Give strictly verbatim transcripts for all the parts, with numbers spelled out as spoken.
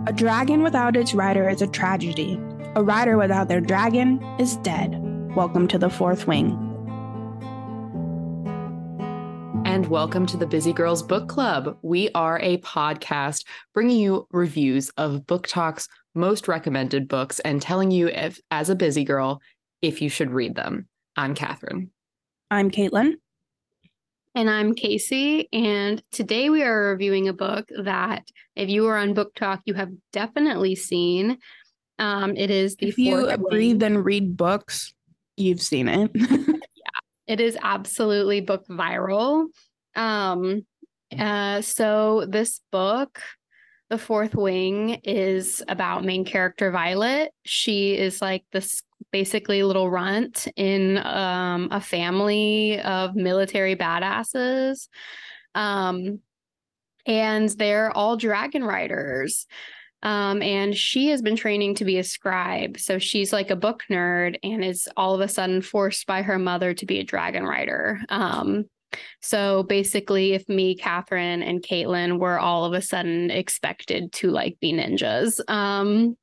A dragon without its rider is a tragedy. A rider without their dragon is dead. Welcome to the Fourth Wing. And welcome to the Busy Girls Book Club. We are a podcast bringing you reviews of Book Talk's most recommended books and telling you, if, as a busy girl, if you should read them. I'm Catherine. I'm Caitlin. And I'm Casey, and today we are reviewing a book that, if you were on Book Talk, you have definitely seen. Um, it is the If you Fourth breathe Wing. and read books, you've seen it. Yeah, it is absolutely book viral. Um, uh, so this book, The Fourth Wing, is about main character Violet. She is like this basically little runt in um, a family of military badasses. Um, and they're all dragon riders. Um, and she has been training to be a scribe. So she's like a book nerd and is all of a sudden forced by her mother to be a dragon rider. Um, so basically, if me, Catherine, and Caitlin were all of a sudden expected to like be ninjas. Um,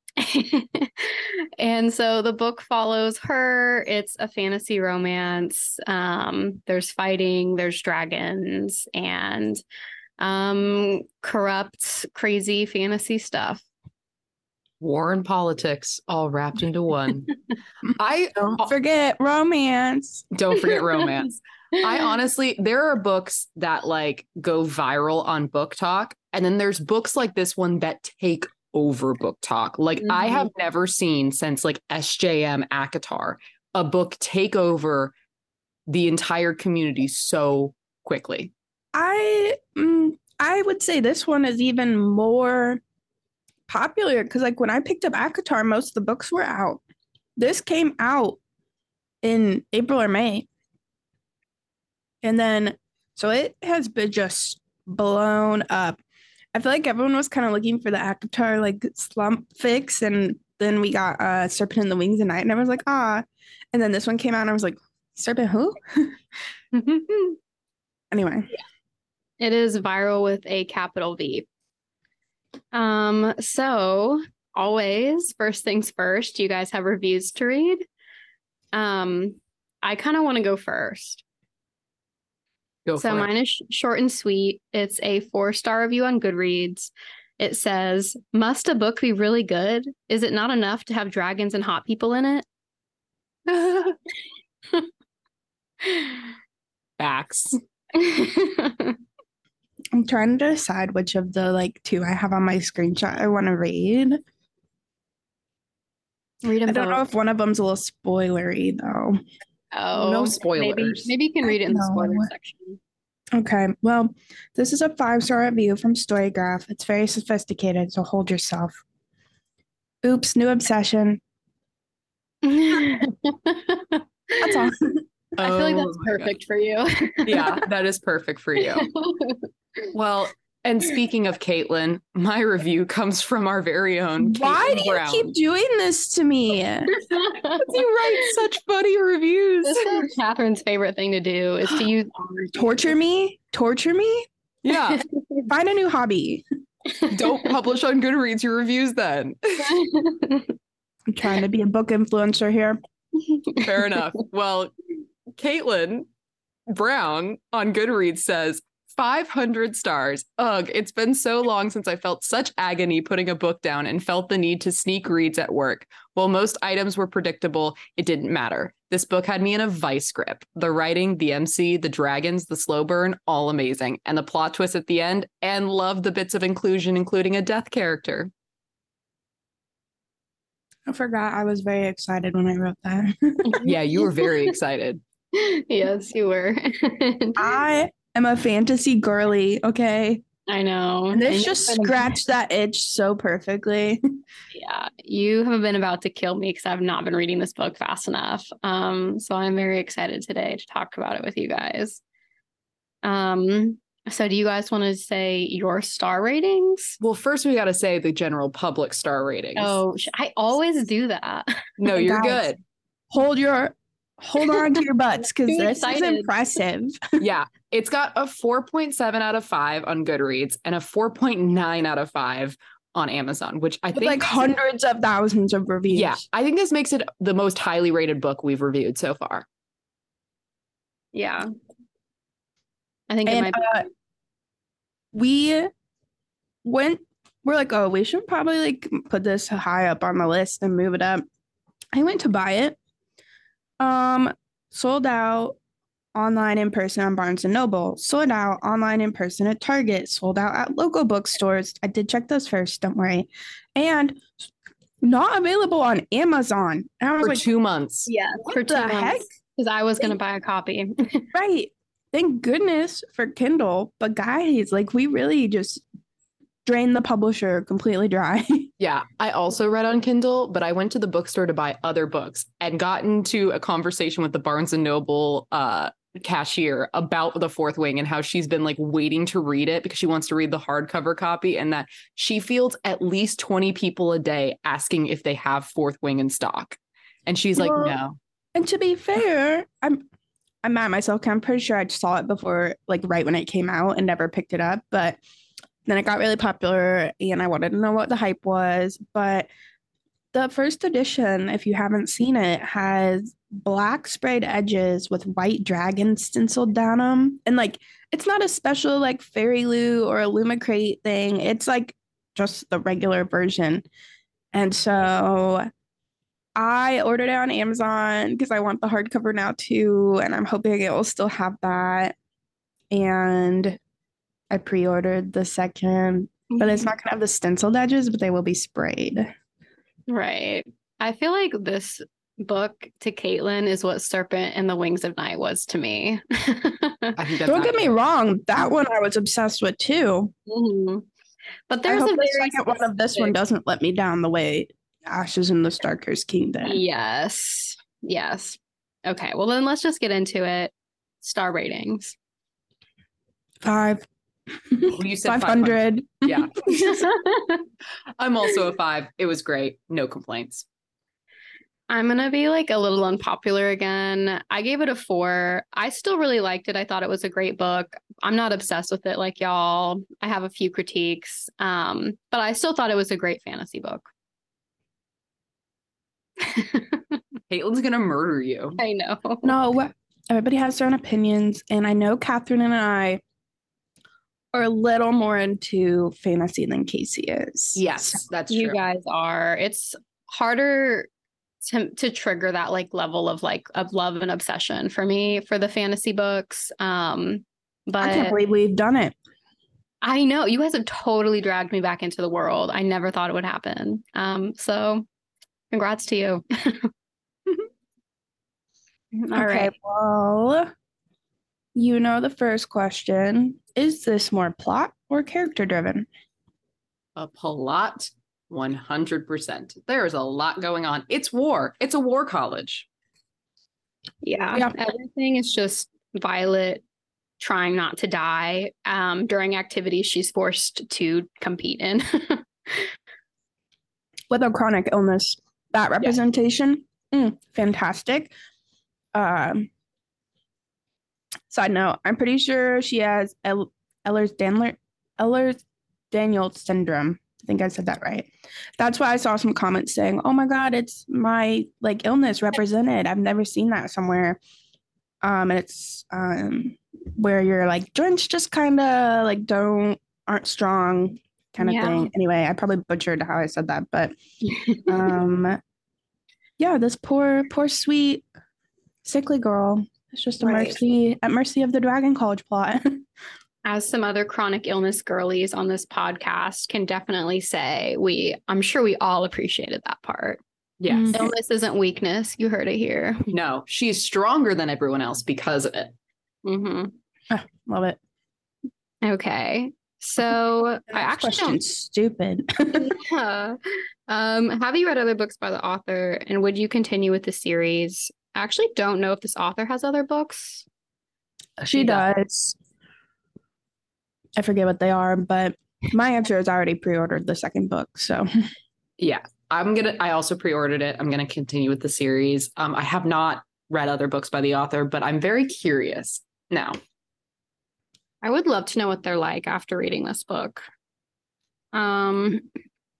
and so the book follows her. It's a fantasy romance. Um, there's fighting, there's dragons, and um, corrupt, crazy fantasy stuff. War and politics all wrapped into one. I Don't forget romance. Don't forget romance. I honestly, there are books that like go viral on Book Talk, and then there's books like this one that take over Book Talk. Like mm-hmm. I have never seen since like S J M ACOTAR a book take over the entire community so quickly. I mm, I would say this one is even more popular because like when I picked up ACOTAR, most of the books were out. This came out in April or May. And then, so it has been just blown up. I feel like everyone was kind of looking for the ACOTAR like slump fix, and then we got uh, Serpent in the Wings at Night, and I was like, ah. And then this one came out, and I was like, Serpent who? Anyway. Yeah. It is viral with a capital V. Um. So, always, first things first, you guys have reviews to read? Um, I kind of want to go first. Go so mine is sh- short and sweet. It's a four-star review on Goodreads. It says, must a book be really good? Is it not enough to have dragons and hot people in it? Facts. I'm trying to decide which of the like two I have on my screenshot I want to read. Read them I don't both. know if one of them's a little spoilery though. Oh, no spoilers. Maybe, maybe you can read it in the spoiler section. Okay, well, this is a five-star review from Storygraph. It's very sophisticated, so hold yourself. Oops, new obsession. That's all. I feel like that's perfect for you. Yeah, that is perfect for you. Well, and speaking of Caitlin, my review comes from our very own Caitlin Why do Brown. you keep doing this to me? You write such funny reviews. This is Catherine's favorite thing to do is to use torture me, torture me. Yeah, find a new hobby. Don't publish on Goodreads your reviews then. I'm trying to be a book influencer here. Fair enough. Well, Caitlin Brown on Goodreads says, five hundred stars. Ugh, it's been so long since I felt such agony putting a book down and felt the need to sneak reads at work. While most items were predictable, it didn't matter. This book had me in a vice grip. The writing, the M C, the dragons, the slow burn, all amazing. And the plot twist at the end, and love the bits of inclusion, including a death character. I forgot I was very excited when I wrote that. Yeah, you were very excited. Yes, you were. I am a fantasy girly, okay? I know. And this and just scratched that itch so perfectly. Yeah, you have been about to kill me because I've not been reading this book fast enough. Um, so I'm very excited today to talk about it with you guys. Um, so do you guys want to say your star ratings? Well, first we got to say the general public star ratings. Oh, I always do that. No, you're Guys, good. Hold your hold on to your butts because this excited. is impressive. Yeah, it's got a four point seven out of five on Goodreads and a four point nine out of five on Amazon, which I With think like makes it- hundreds of thousands of reviews. yeah, I think this makes it the most highly rated book we've reviewed so far. Yeah. I think it And might be. uh, we went, we're like, oh, we should probably like put this high up on the list and move it up. I went to buy it. Um, sold out online in person on Barnes and Noble, sold out online in person at Target, sold out at local bookstores. I did check those first, don't worry. And not available on Amazon. And I was For like, two months. Yeah, what for two the heck? months. Because I was going to buy a copy. Right. Thank goodness for Kindle. But guys, like we really just drained the publisher completely dry. Yeah, I also read on Kindle, but I went to the bookstore to buy other books and got into a conversation with the Barnes and Noble uh, cashier about The Fourth Wing and how she's been like waiting to read it because she wants to read the hardcover copy, and that she fields at least twenty people a day asking if they have Fourth Wing in stock. And she's like, Well, no. And to be fair, I'm I'm mad at myself 'cause I'm pretty sure I saw it before, like right when it came out and never picked it up. But then it got really popular and I wanted to know what the hype was. But the first edition, if you haven't seen it, has black sprayed edges with white dragon stenciled down them. And like it's not a special like Fairy Lou or Illumicrate thing. It's like just the regular version. And so I ordered it on Amazon because I want the hardcover now too, and I'm hoping it will still have that. And I pre-ordered the second, but it's not gonna have the stenciled edges, but they will be sprayed. Right. I feel like this book to Caitlin is what Serpent and the Wings of Night was to me. I think that's Don't get me accurate. wrong, that one I was obsessed with too. Mhm. But I there's hope a the very second one of this one specific- doesn't let me down the way Ashes in the Starkers King did. Yes. Yes. Okay. Well, then let's just get into it. Star ratings. Five. Well, you said Five hundred. Yeah. I'm also a five. It was great. No complaints. I'm going to be like a little unpopular again. I gave it a four. I still really liked it. I thought it was a great book. I'm not obsessed with it like y'all. I have a few critiques, um, but I still thought it was a great fantasy book. Caitlin's gonna murder you. I know. No, everybody has their own opinions, and I know Catherine and I are a little more into fantasy than Casey is. Yes, that's You true. guys are. It's harder to to trigger that like level of like of love and obsession for me for the fantasy books. Um, but I can't believe we've done it. I know you guys have totally dragged me back into the world. I never thought it would happen. Um, so congrats to you. All Okay, right. well, you know the first question. Is this more plot or character driven? A plot, one hundred percent. There's a lot going on. It's war. It's a war college. Yeah. Yeah. Everything is just Violet trying not to die um, during activities she's forced to compete in. With a chronic illness, that representation, mm, fantastic. Um, side note, I'm pretty sure she has El- Ehlers-Danler, Ehlers-Danlos syndrome. I think I said that right. That's why I saw some comments saying, "Oh my God, it's my like illness represented. I've never seen that somewhere." Um, and it's um where your like joints just kind of like don't aren't strong kind of Yeah. thing. Anyway, I probably butchered how I said that, but um, yeah, this poor poor sweet sickly girl. It's just a Right. mercy at mercy of the Dragon College plot. As some other chronic illness girlies on this podcast can definitely say, we I'm sure we all appreciated that part. Yes. Mm. Illness isn't weakness. You heard it here. No, she's stronger than everyone else because of it. hmm Love it. Okay. So I Next actually question, don't stupid. Yeah. Um, have you read other books by the author and would you continue with the series? I actually don't know if this author has other books. She does. I forget what they are, but my answer is I already pre-ordered the second book. So Yeah. I'm gonna I also pre-ordered it. I'm gonna continue with the series. Um, I have not read other books by the author, but I'm very curious now. I would love to know what they're like after reading this book. Um,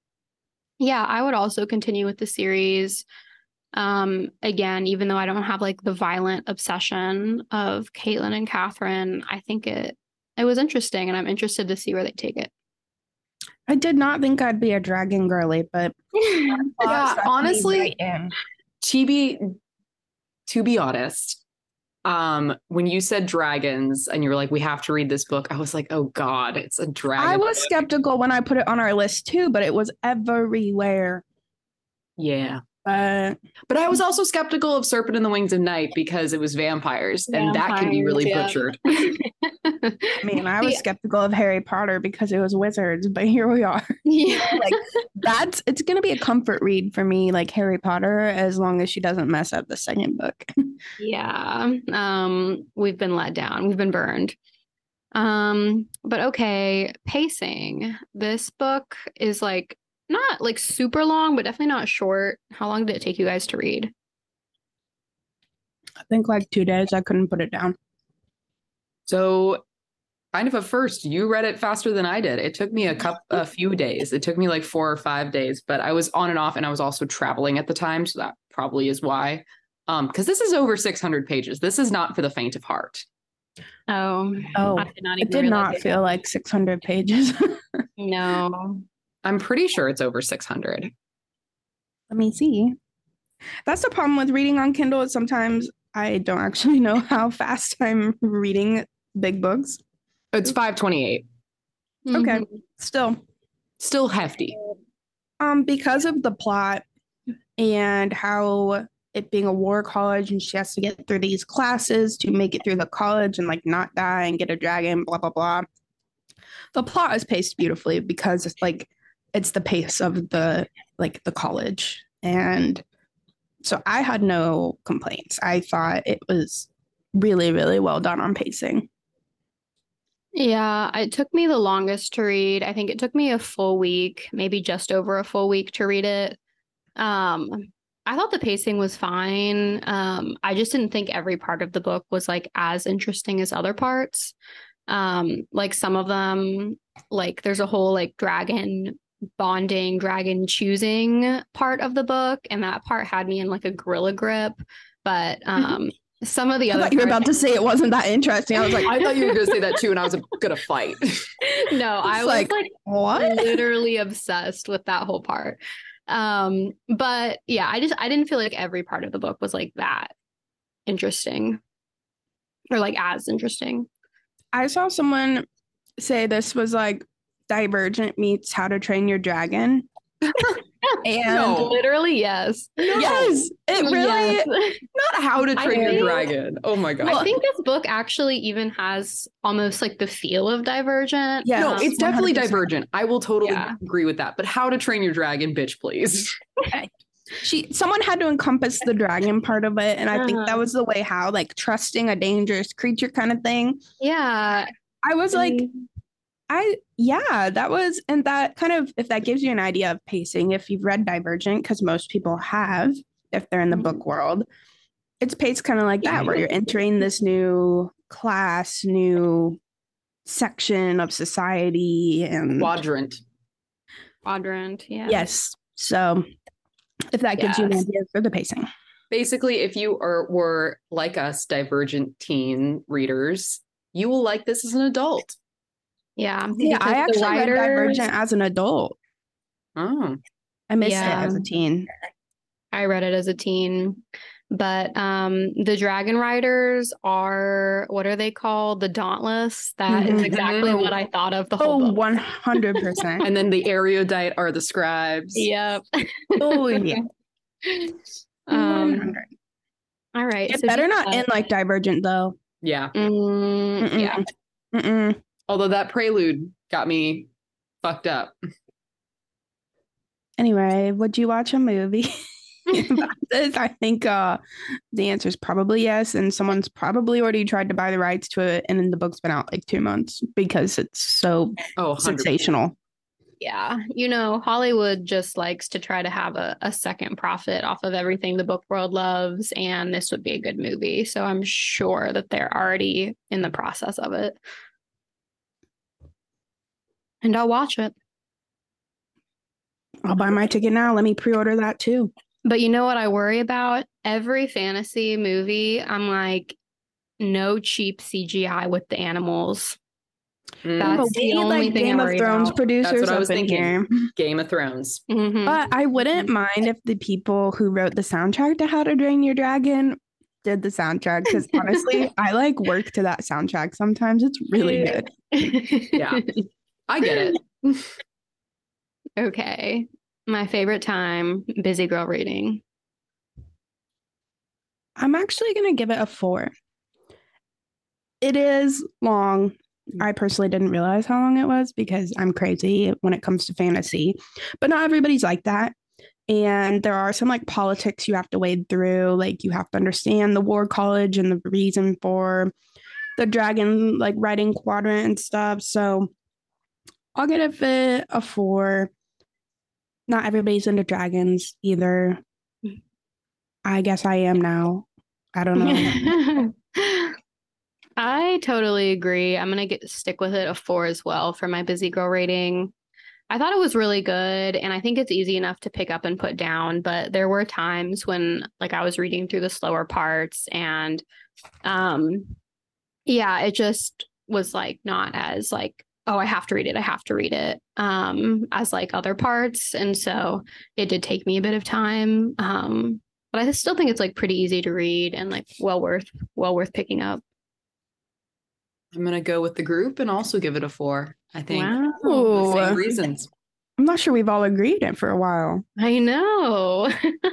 Yeah, I would also continue with the series. Um, again, even though I don't have like the violent obsession of Caitlin and Catherine, I think it it was interesting, and I'm interested to see where they take it. I did not think I'd be a dragon girly, but Yeah, honestly, right in. to be to be honest, um, when you said dragons and you were like, we have to read this book, I was like, oh God, it's a dragon. I was book. skeptical when I put it on our list too, but it was everywhere. Yeah. But but I was also skeptical of Serpent in the Wings of Night because it was vampires, Vampires, and that can be really yeah. butchered. I mean, I was Yeah. skeptical of Harry Potter because it was wizards, but here we are. Yeah. Like that's it's gonna be a comfort read for me, like Harry Potter, as long as she doesn't mess up the second book. Yeah. Um, we've been let down. We've been burned. Um, but okay, pacing. This book is like not like super long, but definitely not short. How long did it take you guys to read? I think like two days I couldn't put it down. So kind of a first, you read it faster than I did. It took me a couple a few days. It took me like four or five days, but I was on and off, and I was also traveling at the time, so that probably is why. Um, because this is over six hundred pages. This is not for the faint of heart. Oh, Oh, I did not it even did realize not it. feel like six hundred pages. No. I'm pretty sure it's over six hundred. Let me see. That's the problem with reading on Kindle. Is sometimes I don't actually know how fast I'm reading big books. It's five twenty-eight. Okay, Mhm. still, Still hefty. um, because of the plot and how it being a war college and she has to get through these classes to make it through the college and like not die and get a dragon, blah blah blah. The plot is paced beautifully because it's like it's the pace of the like the college, and so I had no complaints. I thought it was really really well done on pacing. Yeah, it took me the longest to read. I think it took me a full week, maybe just over a full week to read it. Um, I thought the pacing was fine. Um, I just didn't think every part of the book was like as interesting as other parts. Um, like some of them, like there's a whole like dragon bonding, dragon choosing part of the book, and that part had me in like a gorilla grip. But um, some of the I other thought you were parts, about to say it wasn't that interesting. I was like, I thought you were going to say that too, and I was going to fight. no, I was like, like what? literally obsessed with that whole part. Um, but yeah, I just I didn't feel like every part of the book was like that interesting or like as interesting. I saw someone say this was like Divergent meets How to Train Your Dragon. And No. Literally, yes. No. yes, it really Yes. Not How to I Train Your think- Dragon. Oh my God. I think this book actually even has almost like the feel of Divergent. Yes, no, it's definitely one hundred percent. Divergent. I will totally Yeah. agree with that. But How to Train Your Dragon, bitch, please. She someone had to encompass the dragon part of it, and I think that Uh-huh. was the way how like trusting a dangerous creature kind of thing. Yeah. I was like, Mm, I yeah, that was and that kind of if that gives you an idea of pacing, if you've read Divergent, because most people have, if they're in the Mhm. book world, it's paced kind of like that, where you're entering this new class, new section of society, and Quadrant. Quadrant. Yeah. yes, so if that gives you an Yes. idea for the pacing. Basically, if you are were like us, Divergent teen readers, you will like this as an adult. Yeah. Yeah, because I the actually read writers- Divergent as an adult. Oh. I missed Yeah. it as a teen. I read it as a teen. But um, the Dragon Riders are, what are they called? The Dauntless. That is Mhm. exactly Oh. what I thought of the whole Oh, book. one hundred percent. And then the erudite are the scribes. Yep. Oh, yeah. um, one hundred. all right. It so better do not that. end like Divergent, though. Yeah. Mm, Mm-mm. yeah. Mm-mm. Although that prelude got me fucked up. Anyway, would you watch a movie about this? I think uh, the answer is probably yes. And someone's probably already tried to buy the rights to it. And then the book's been out like two months because it's so Oh, one hundred percent. sensational. Yeah. You know, Hollywood just likes to try to have a, a second profit off of everything the book world loves. And this would be a good movie. So I'm sure that they're already in the process of it. And I'll watch it. I'll buy my ticket now. Let me pre-order that too. But you know what I worry about? Every fantasy movie, I'm like, no cheap C G I with the animals. Mm. That's But the we need only like thing I Game of worry Thrones about. producers That's what I up was in thinking. here. Game of Thrones. Mhm. But I wouldn't mind if the people who wrote the soundtrack to How to Train Your Dragon did the soundtrack, because honestly, I like work to that soundtrack sometimes. It's really good. Yeah, I get it. Okay. My favorite time, busy girl reading. I'm actually going to give it a four. It is long. I personally didn't realize how long it was because I'm crazy when it comes to fantasy, but not everybody's like that. And there are some like politics you have to wade through. Like you have to understand the war college and the reason for the dragon like riding quadrant and stuff. So I'll get it fit a four. Not everybody's into dragons either. I guess I am now. I don't know. I totally agree. I'm gonna get stick with it a four as well for my busy girl rating. I thought it was really good, and I think it's easy enough to pick up and put down, but there were times when like I was reading through the slower parts and um yeah, it just was like not as like, oh, I have to read it, I have to read it, um, as like other parts. And so it did take me a bit of time. Um, but I still think it's like pretty easy to read and like well worth well worth picking up. I'm gonna go with the group and also give it a four. I think Wow. the same Ooh. reasons. I'm not sure we've all agreed it for a while. I know.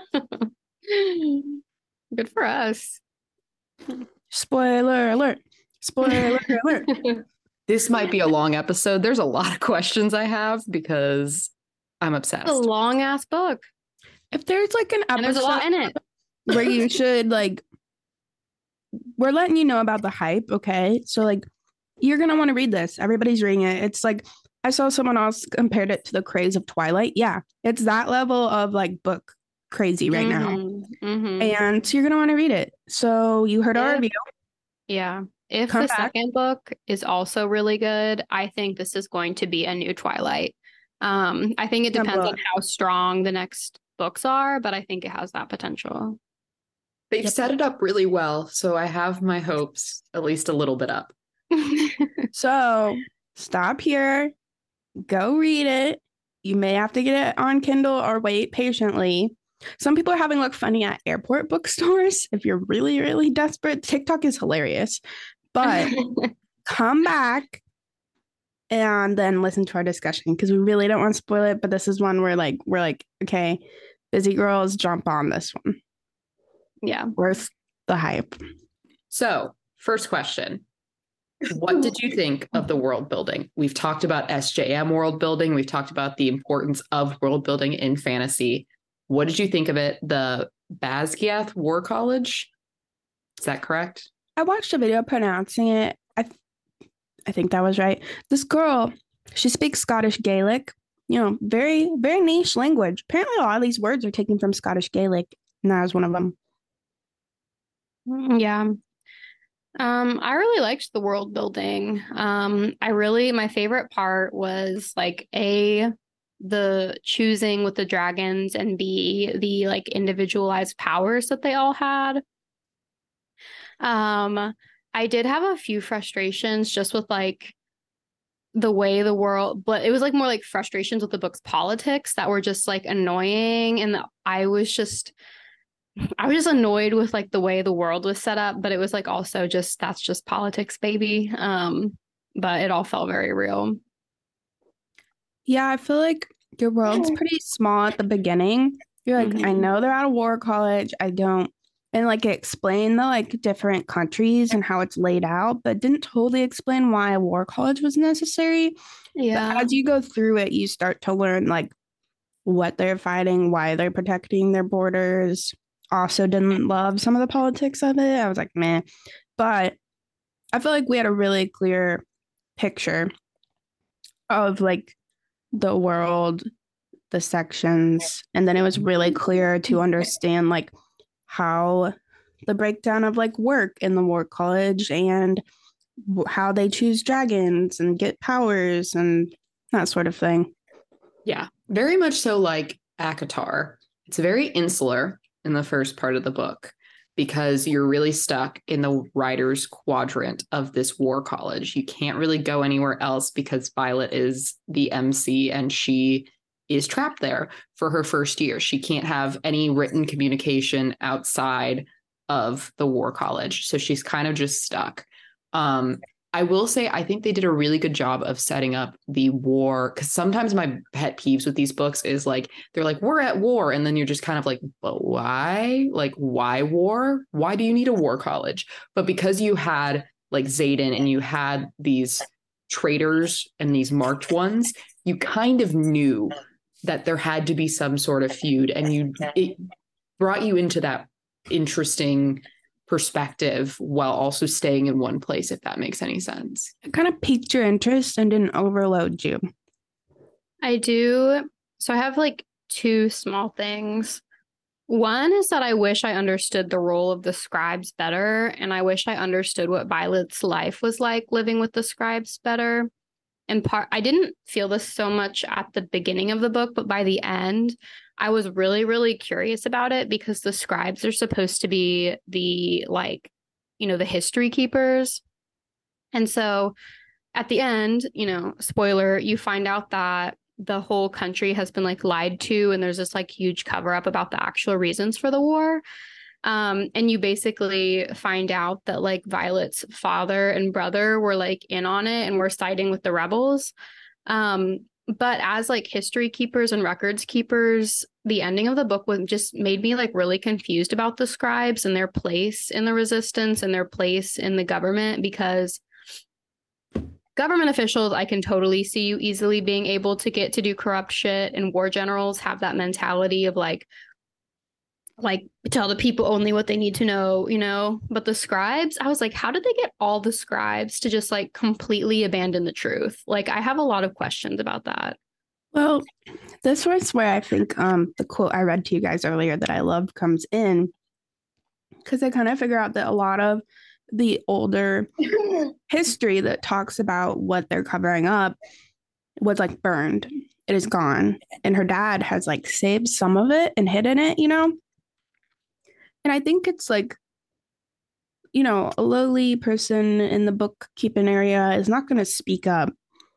Good for us. Spoiler alert. Spoiler alert. This might be a long episode. There's a lot of questions I have because I'm obsessed. It's a long ass book. If there's like an And there's a lot episode in it. where you should like, we're letting you know about the hype, okay? So like, you're gonna want to read this. Everybody's reading it. It's like I saw someone else compared it to the craze of Twilight. Yeah, it's that level of like book crazy right now. Mhm, mhm. And so you're gonna want to read it. So you heard our Yeah. review. Yeah. If Come the back. second book is also really good, I think this is going to be a new Twilight. Um, I think it Yeah, depends but- on how strong the next books are, but I think it has that potential. They've Yep. set it up really well, so I have my hopes at least a little bit up. So stop here. Go read it. You may have to get it on Kindle or wait patiently. Some people are having look funny at airport bookstores. If you're really, really desperate, TikTok is hilarious. But come back and then listen to our discussion because we really don't want to spoil it. But this is one where like we're like, okay, busy girls, jump on this one. Yeah. Worth the hype. So, first question. What did you think of the world building? We've talked about S J M world building. We've talked about the importance of world building in fantasy. What did you think of it? The Basgiath War College? Is that correct? I watched a video pronouncing it. I, th- I think that was right. This girl, she speaks Scottish Gaelic. You know, very, very niche language. Apparently, a lot of these words are taken from Scottish Gaelic, and that was one of them. Yeah. Um, I really liked the world building. Um, I really, my favorite part was like A, the choosing with the dragons, and B, the like individualized powers that they all had. Um, I did have a few frustrations just with like the way the world, but it was like more like frustrations with the book's politics that were just like annoying. And I was just, I was just annoyed with like the way the world was set up, but it was like also just, that's just politics, baby. Um, but it all felt very real. Yeah, I feel like your world's pretty small at the beginning. You're like, I Mhm. know they're at a war college. I don't, and like explain the like different countries and how it's laid out, but didn't totally explain why a war college was necessary. Yeah. But as you go through it, you start to learn like what they're fighting, why they're protecting their borders. Also didn't love some of the politics of it. I was like, meh. But I feel like we had a really clear picture of like the world, the sections, and then it was really clear to understand like how the breakdown of like work in the war college and w- how they choose dragons and get powers and that sort of thing. Yeah. very much so like ACOTAR. It's very insular in the first part of the book because you're really stuck in the writer's quadrant of this war college. You can't really go anywhere else because Violet is the M C and she is trapped there for her first year. She can't have any written communication outside of the war college. So she's kind of just stuck. Um, I will say, I think they did a really good job of setting up the war, because sometimes my pet peeves with these books is like, they're like, we're at war. And then you're just kind of like, but why? Like, why war? Why do you need a war college? But because you had like Xaden and you had these traitors and these marked ones, you kind of knew that there had to be some sort of feud. And you it brought you into that interesting perspective while also staying in one place, if that makes any sense. It kind of piqued your interest and didn't overload you. I do. So I have like two small things. One is that I wish I understood the role of the scribes better, and I wish I understood what Violet's life was like living with the scribes better. And part, I didn't feel this so much at the beginning of the book, but by the end, I was really, really curious about it because the scribes are supposed to be the, like, you know, the history keepers. And so at the end, you know, spoiler, you find out that the whole country has been like lied to, and there's this like huge cover up about the actual reasons for the war. Um, and you basically find out that like Violet's father and brother were like in on it and were siding with the rebels. Um, but as like history keepers and records keepers, the ending of the book was just made me like really confused about the scribes and their place in the resistance and their place in the government, because government officials, I can totally see you easily being able to get to do corrupt shit, and war generals have that mentality of like, like tell the people only what they need to know, you know. But the scribes, I was like, how did they get all the scribes to just like completely abandon the truth? Like, I have a lot of questions about that. Well, this was where I think um, the quote I read to you guys earlier that I loved comes in, because I kind of figure out that a lot of the older history that talks about what they're covering up was like burned. It is gone. And her dad has like saved some of it and hidden it, you know? And I think it's like, you know, a lowly person in the bookkeeping area is not going to speak up.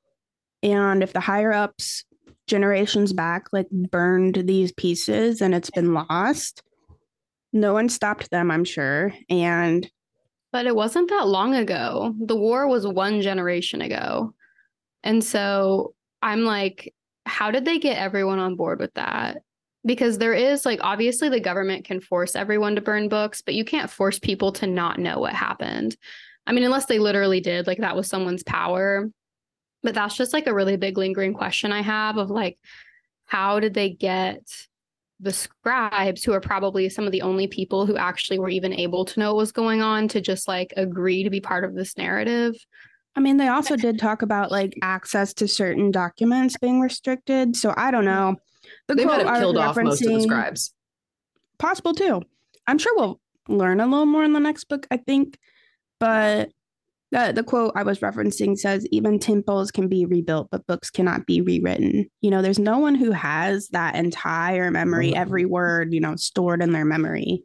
And if the higher ups generations back like burned these pieces and it's been lost, no one stopped them, I'm sure. And but it wasn't that long ago. The war was one generation ago. And so I'm like, how did they get everyone on board with that? Because there is like, obviously the government can force everyone to burn books, but you can't force people to not know what happened. I mean, unless they literally did, like that was someone's power. But that's just like a really big lingering question I have of like, how did they get the scribes, who are probably some of the only people who actually were even able to know what was going on, to just like agree to be part of this narrative? I mean, they also did talk about like access to certain documents being restricted. So I don't know. The they might have killed off most of the scribes. Possible too. I'm sure we'll learn a little more in the next book, I think. But the, the quote I was referencing says, even temples can be rebuilt, but books cannot be rewritten. You know, there's no one who has that entire memory, every word, you know, stored in their memory.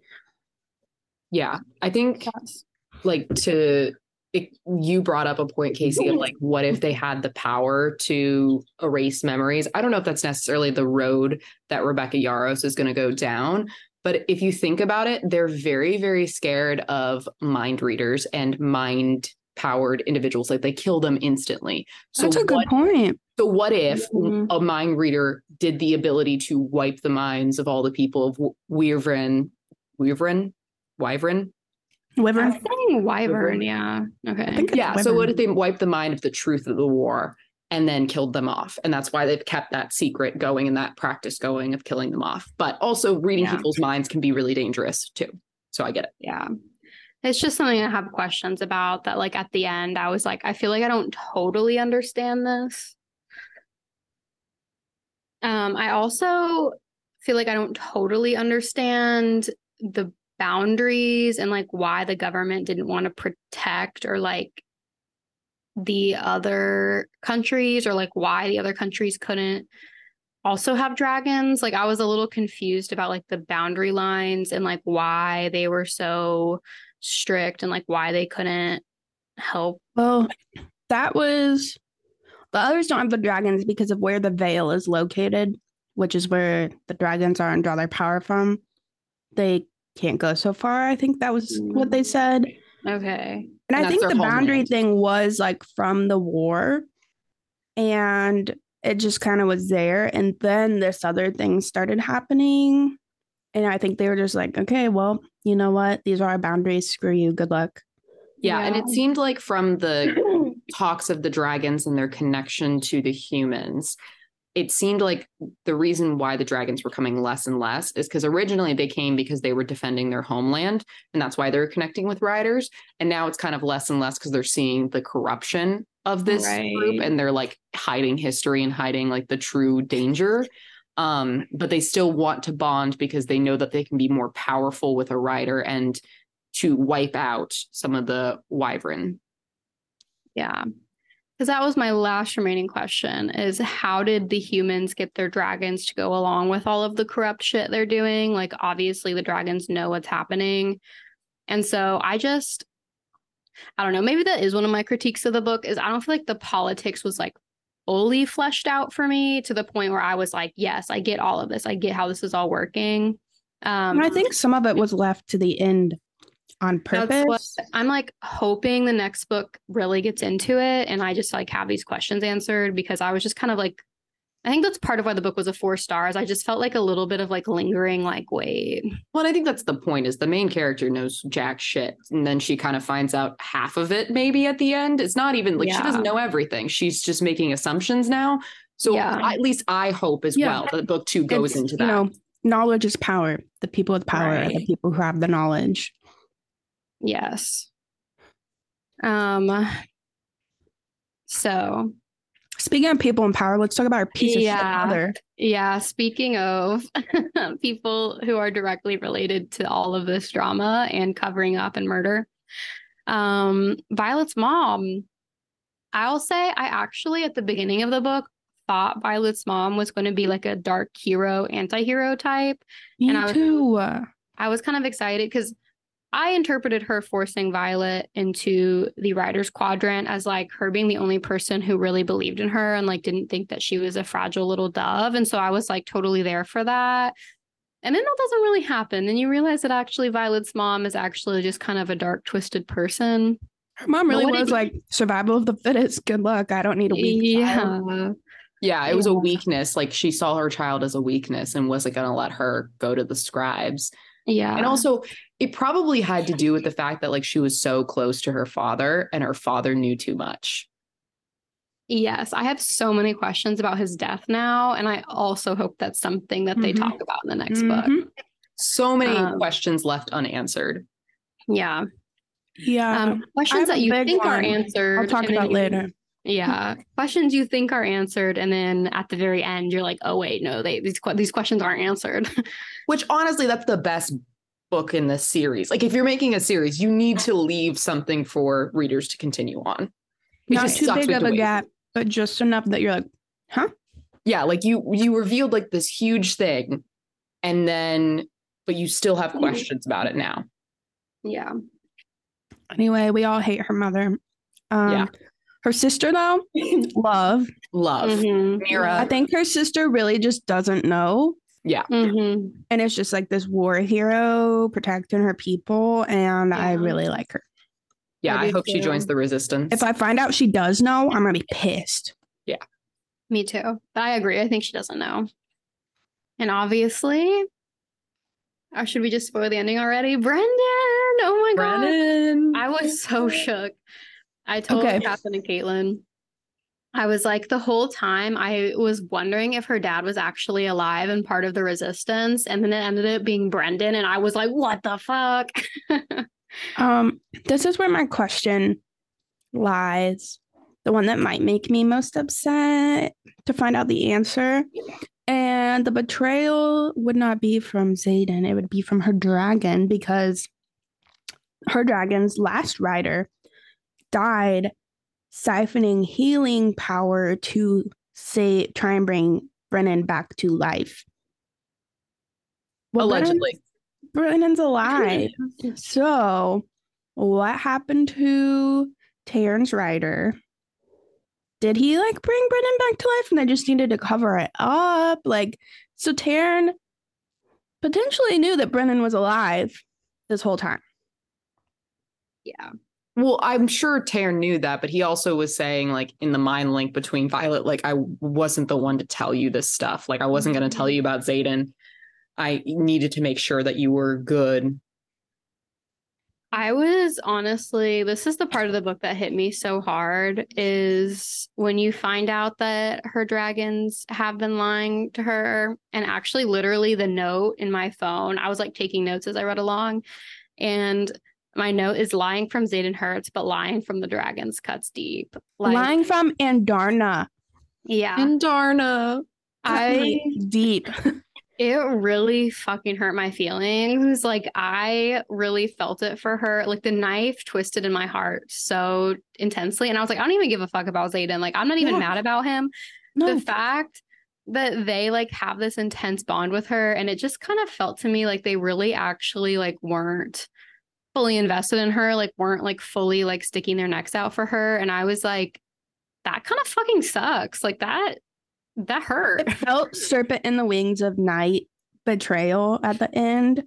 Yeah, I think like to... It, you brought up a point, Casey, of like, what if they had the power to erase memories? I don't know if that's necessarily the road that Rebecca Yarros is going to go down. But if you think about it, they're very, very scared of mind readers and mind powered individuals. Like they kill them instantly. So that's a good what, point. So what if mm-hmm. a mind reader did the ability to wipe the minds of all the people of Wyvern, Wyvern, Wyvern? Wyvern? I'm saying Wyvern, yeah. Okay. Yeah. Wyvern. So what if they wiped the mind of the truth of the war and then killed them off? And that's why they've kept that secret going and that practice going of killing them off. But also reading yeah. people's minds can be really dangerous too. So I get it. Yeah. It's just something I have questions about that, like at the end, I was like, I feel like I don't totally understand this. Um, I also feel like I don't totally understand the boundaries and like why the government didn't want to protect or like the other countries, or like why the other countries couldn't also have dragons. Like I was a little confused about like the boundary lines and like why they were so strict and like why they couldn't help. Well, that was the others don't have the dragons because of where the Vale is located, which is where the dragons are and draw their power from. They can't go so far. I think that was what they said. Okay. And, And I think that's the their boundary homeland. thing was like from the war, and it just kind of was there. And then this other thing started happening. And I think they were just like, okay, well, you know what? These are our boundaries. Screw you. Good luck. Yeah, and Yeah. it seemed like from the talks of the dragons and their connection to the humans, it seemed like the reason why the dragons were coming less and less is because originally they came because they were defending their homeland, and that's why they were connecting with riders. And now it's kind of less and less because they're seeing the corruption of this Right. group, and they're like hiding history and hiding like the true danger. Um, but they still want to bond because they know that they can be more powerful with a rider and to wipe out some of the wyvern. Yeah. Because that was my last remaining question is how did the humans get their dragons to go along with all of the corrupt shit they're doing? Like, obviously, the dragons know what's happening. And so I just, I don't know, maybe that is one of my critiques of the book is I don't feel like the politics was like fully fleshed out for me to the point where I was like, yes, I get all of this. I get how this is all working. Um, And I think some of it was left to the end on purpose. That's what I'm like hoping the next book really gets into it and I just like have these questions answered because I was just kind of like, I think that's part of why the book was a four stars. I just felt like a little bit of like lingering, like, wait. Well, and I think that's the point is the main character knows jack shit. And then she kind of finds out half of it maybe at the end. It's not even like Yeah. she doesn't know everything. She's just making assumptions now. So Yeah. at least I hope as Yeah. well that book two goes It's, into that. You know, knowledge is power. The people with power are the Right. people who have the knowledge. Yes. Um. So Speaking of people in power, let's talk about our piece of Yeah. shit mother. yeah, speaking of people who are directly related to all of this drama and covering up and murder, um, Violet's mom. I'll say I actually at the beginning of the book thought Violet's mom was going to be like a dark hero, anti-hero type. Me And I was- too. I was kind of excited because I interpreted her forcing Violet into the writer's quadrant as like her being the only person who really believed in her and like didn't think that she was a fragile little dove. And so I was like totally there for that. And then that doesn't really happen. Then you realize that actually Violet's mom is actually just kind of a dark, twisted person. Her mom really But what was did- like survival of the fittest. Good luck. I don't need a weak child. Yeah. Yeah, it was a Yeah. weakness. Like she saw her child as a weakness and wasn't going to let her go to the scribes. Yeah. And also, it probably had to do with the fact that like she was so close to her father and her father knew too much. Yes, I have so many questions about his death now, and I also hope that's something that they Mhm. talk about in the next book. Mhm. So many Um, questions left unanswered. Yeah, Yeah. um, I have questions that a you big think are one. answered. I'll talk and then about you- later. Yeah, questions you think are answered, and then at the very end, you're like, "Oh wait, no, they these que- these questions aren't answered." Which honestly, that's the best book in this series. Like if you're making a series, you need to leave something for readers to continue on. It Not just too sucks big with of the a way- gap, but just enough that you're like, huh? Yeah, like you you revealed like this huge thing, and then but you still have questions about it now. Yeah, Anyway, we all hate her mother. Um, Yeah. Her sister, though, love. Love. Mhm. Mira. I think her sister really just doesn't know. Mhm. And it's just like this war hero protecting her people. And I Yeah. really like her. Yeah, I I do hope she too. joins the resistance. If I find out she does know, I'm going to be pissed. Me too. But I agree. I think she doesn't know. And obviously, or should we just spoil the ending already? Brendan! Oh my god! Brennan. I was so shook. I told Okay. Catherine and Caitlin, I was like, the whole time I was wondering if her dad was actually alive and part of the resistance. And then it ended up being Brendan. And I was like, what the fuck? Um, this is where my question lies. The one that might make me most upset to find out the answer. And the betrayal would not be from Xaden. It would be from her dragon because her dragon's last rider died siphoning healing power to say try and bring Brennan back to life. Well, Allegedly. Brennan's, Brennan's alive. So what happened to Terrence Ryder? Did he like bring Brennan back to life and they just needed to cover it up? Like, so Taryn potentially knew that Brennan was alive this whole time. Yeah. Well, I'm sure Taryn knew that, but he also was saying, like, in the mind link between Violet, like, I wasn't the one to tell you this stuff. Like, I wasn't going to tell you about Xaden. I needed to make sure that you were good. I was honestly, this is the part of the book that hit me so hard, is when you find out that her dragons have been lying to her. And actually, literally, the note in my phone, I was like taking notes as I read along. And my note is lying from Xaden hurts, but lying from the dragons cuts deep. Like, lying from Andarna. Yeah. Andarna. I deep. It really fucking hurt my feelings. Like, I really felt it for her. Like, the knife twisted in my heart so intensely. And I was like, I don't even give a fuck about Xaden. Like, I'm not even yeah. mad about him. No. The fact that they like have this intense bond with her, and it just kind of felt to me like they really actually like weren't fully invested in her, like weren't like fully like sticking their necks out for her. And I was like, that kind of fucking sucks. Like that That hurt. It felt Serpent in the Wings of Night betrayal at the end.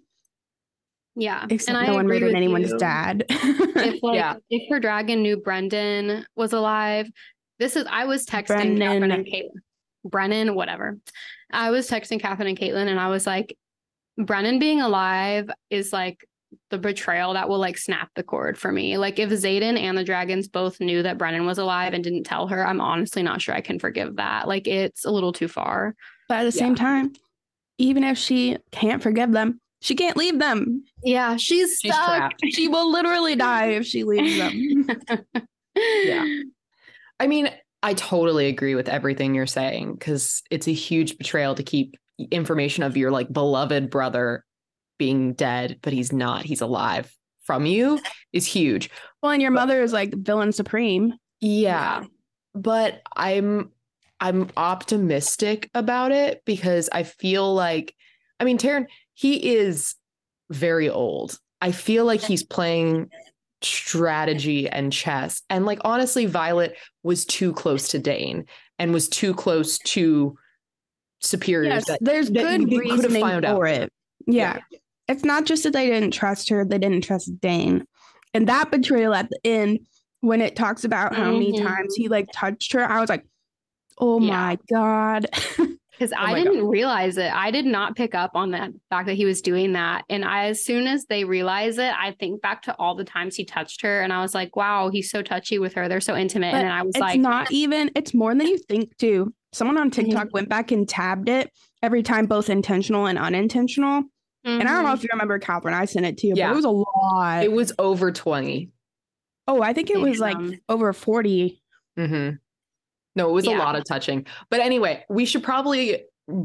Yeah. Except and no I one murdered anyone's you. dad. if like yeah. if her dragon knew Brendan was alive, this is I was texting Brennan. Catherine and Caitlin. Brennan, whatever. I was texting Catherine and Caitlin, and I was like, Brennan being alive is like the betrayal that will like snap the cord for me. Like, if Xaden and the dragons both knew that Brennan was alive and didn't tell her, I'm honestly not sure I can forgive that. Like, it's a little too far. But at the yeah. same time, even if she can't forgive them, she can't leave them. Yeah, she's, she's stuck. trapped. She will literally die if she leaves them. Yeah. I mean, I totally agree with everything you're saying, because it's a huge betrayal to keep information of your like beloved brother being dead, but he's not, he's alive from you is huge. Well, and your but, mother is like villain supreme. Yeah. But I'm I'm optimistic about it, because I feel like, I mean, Taryn, he is very old. I feel like he's playing strategy and chess. And like, honestly, Violet was too close to Dane and was too close to superiors. Yes, that, there's that good reasoning for out. it. Yeah. yeah. It's not just that they didn't trust her, they didn't trust Dane. And that betrayal at the end, when it talks about how mm-hmm. many times he like touched her, I was like, oh yeah. my God. Because oh I didn't God. realize it. I did not pick up on that fact that he was doing that. And I, as soon as they realize it, I think back to all the times he touched her. And I was like, wow, he's so touchy with her. They're so intimate. But and then I was it's like, it's not even, it's more than you think too. Someone on TikTok mm-hmm. went back and tabbed it every time, both intentional and unintentional. Mm-hmm. And I don't know if you remember, Catherine, I sent it to you, yeah. but it was a lot. It was over twenty. Oh, I think it was like over forty. Mm-hmm. No, it was yeah. a lot of touching. But anyway, we should probably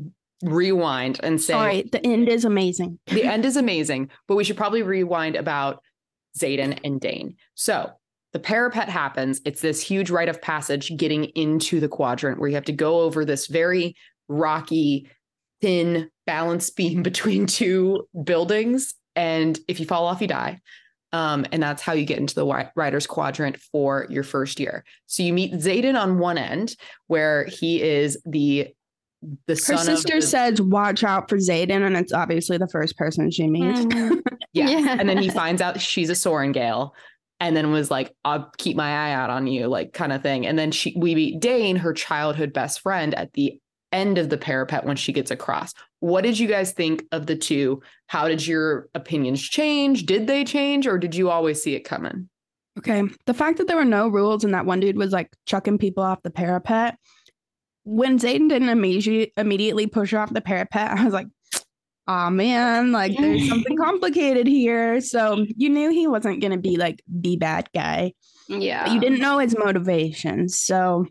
rewind and say... All right, the end is amazing. The end is amazing, but we should probably rewind about Xaden and Dane. So the parapet happens. It's this huge rite of passage getting into the quadrant where you have to go over this very rocky, thin balance beam between two buildings. And if you fall off, you die. Um, and that's how you get into the writer's quadrant for your first year. So you meet Xaden on one end, where he is the the son Her sister of the, says, watch out for Xaden, and it's obviously the first person she meets. Mm. yeah. yeah. And then he finds out she's a Sorengale, and then was like, I'll keep my eye out on you, like kind of thing. And then she we meet Dane, her childhood best friend, at the end of the parapet when she gets across. What did you guys think of the two? How did your opinions change? Did they change, or did you always see it coming? Okay. The fact that there were no rules and that one dude was like chucking people off the parapet. When Xaden didn't immediately immediately push her off the parapet, I was like, oh man, like there's something complicated here. So you knew he wasn't going to be like the bad guy. Yeah. But you didn't know his motivations. So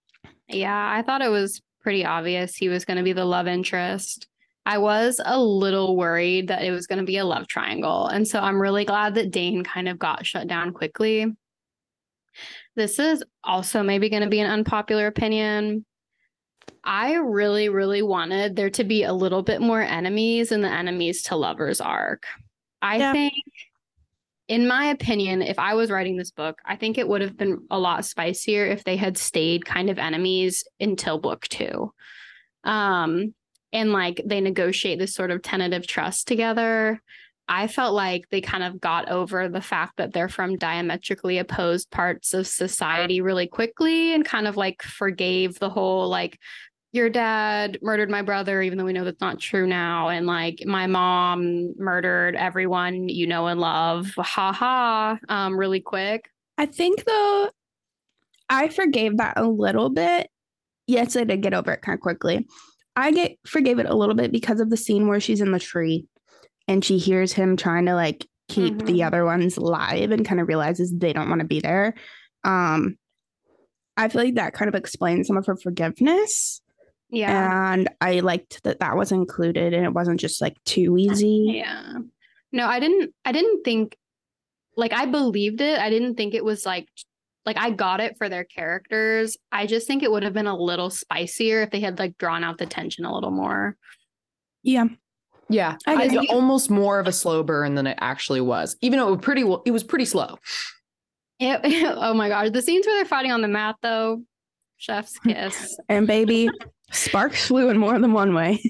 yeah, I thought it was pretty obvious he was going to be the love interest. I was a little worried that it was going to be a love triangle. And so I'm really glad that Dane kind of got shut down quickly. This is also maybe going to be an unpopular opinion. I really, really wanted there to be a little bit more enemies in the enemies to lovers arc. I Yeah. think, in my opinion, if I was writing this book, I think it would have been a lot spicier if they had stayed kind of enemies until book two. Um, and like they negotiate this sort of tentative trust together. I felt like they kind of got over the fact that they're from diametrically opposed parts of society really quickly and kind of like forgave the whole like, your dad murdered my brother, even though we know that's not true now. And like my mom murdered everyone you know and love. Ha ha. Um, really quick. I think though, I forgave that a little bit. Yes, I did get over it kind of quickly. I get forgave it a little bit because of the scene where she's in the tree and she hears him trying to like keep Mhm. the other ones alive and kind of realizes they don't want to be there. Um, I feel like that kind of explains some of her forgiveness. Yeah. And I liked that that was included and it wasn't just like too easy. Yeah. No, I didn't I didn't think like I believed it. I didn't think it was like like I got it for their characters. I just think it would have been a little spicier if they had like drawn out the tension a little more. Yeah. Yeah, I I guess it's almost more of a slow burn than it actually was, even though it was pretty. It was pretty slow. It, oh my god, the scenes where they're fighting on the mat though, chef's kiss. And baby, sparks flew in more than one way.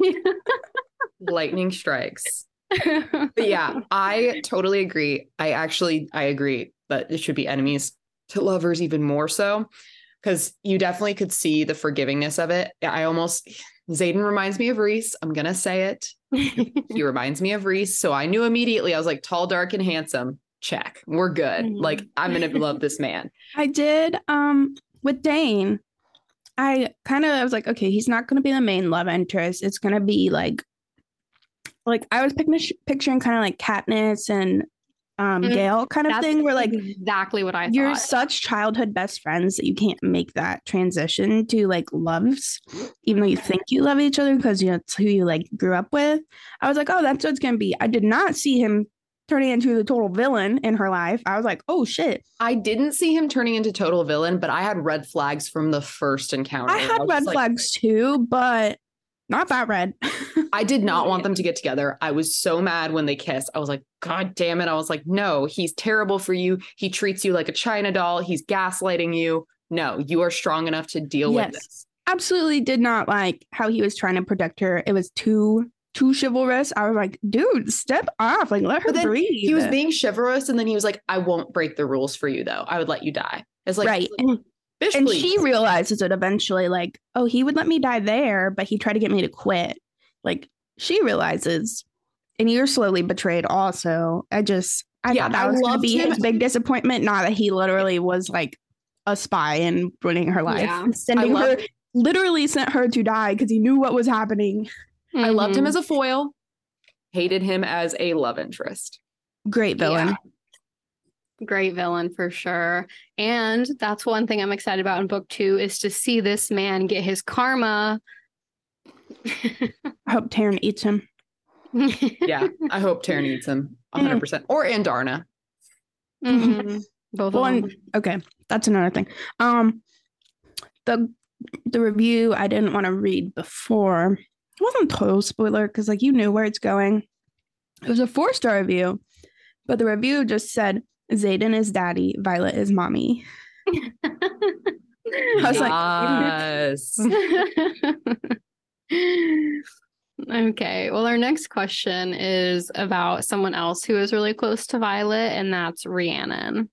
Lightning strikes. But yeah, I totally agree. I actually I agree that it should be enemies to lovers even more so, because you definitely could see the forgivingness of it. I almost Xaden reminds me of Rhys. I'm gonna say it. He reminds me of Rhys. So I knew immediately. I was like, tall, dark, and handsome. Check. We're good. Mhm. Like I'm gonna love this man. I did um with Dane. I kind of I was like, okay, he's not going to be the main love interest. It's going to be like, like I was picturing, picturing kind of like Katniss and um Mm, Gale kind of That's thing, where like exactly what I you're thought. such childhood best friends that you can't make that transition to like loves, even though you think you love each other because you know it's who you like grew up with. I was like, oh, that's what it's going to be. I did not see him turning into the total villain in her life. I was like, oh shit. I didn't see him turning into total villain, but I had red flags from the first encounter. I had was red just like, flags too, but not that red. I did not want them to get together. I was so mad when they kissed. I was like, God damn it. I was like, no, he's terrible for you. He treats you like a China doll. He's gaslighting you. No, you are strong enough to deal Yes. with this. Absolutely did not like how he was trying to protect her. It was too too chivalrous. I was like, dude, step off. Like, let her But then breathe. he was being chivalrous, and then he was like, I won't break the rules for you, though. I would let you die. It's like, right. And, bitch, and please. she realizes it eventually, like, oh, he would let me die there, but he tried to get me to quit. Like, she realizes, and you're slowly betrayed also. I just, I Yeah, thought that I was going to loved be him. his big disappointment, not that he literally was like a spy and ruining her life. Yeah. Sending I her, loved- literally sent her to die because he knew what was happening. I loved him Mhm. as a foil, hated him as a love interest. Great villain. Yeah. Great villain for sure. And that's one thing I'm excited about in book two is to see this man get his karma. I hope Taryn eats him. Yeah, I hope Taryn eats him one hundred percent. Or Andarna. Mhm. Both Well, of and- them. okay, that's another thing. Um, the the review I didn't want to read before. It wasn't a total spoiler because like you knew where it's going. It was a four star review, but the review just said Xaden is daddy, Violet is mommy. I was like, Yes. Okay. Well, our next question is about someone else who is really close to Violet, and that's Rhiannon.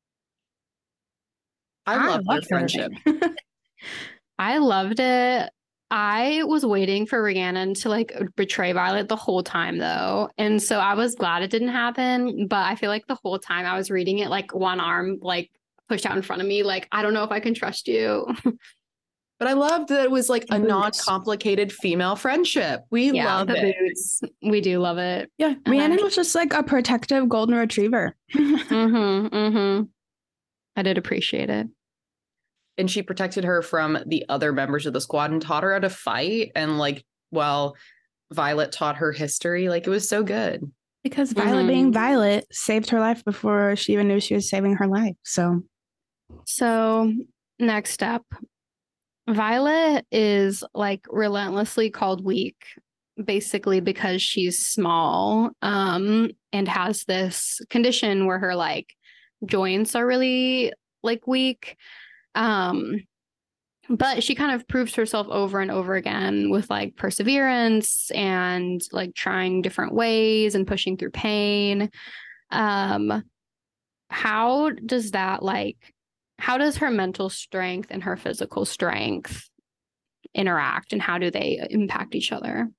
I love their loved friendship. everything. I loved it. I was waiting for Rhiannon to like betray Violet the whole time though. And so I was glad it didn't happen. But I feel like the whole time I was reading it, like one arm like pushed out in front of me, like, I don't know if I can trust you. But I loved that it was like a Boots. non-complicated female friendship. We yeah, love the it. boots. We do love it. Yeah, Rhiannon was just like a protective golden retriever. Mm-hmm. Mm-hmm. I did appreciate it. And she protected her from the other members of the squad and taught her how to fight. And like, well, Violet taught her history. Like it was so good. Because Violet Mhm. being Violet saved her life before she even knew she was saving her life. So So next up, Violet is like relentlessly called weak, basically because she's small, um, and has this condition where her like joints are really like weak. Um, but she kind of proves herself over and over again with like perseverance and like trying different ways and pushing through pain. Um, how does that like how does her mental strength and her physical strength interact, and how do they impact each other?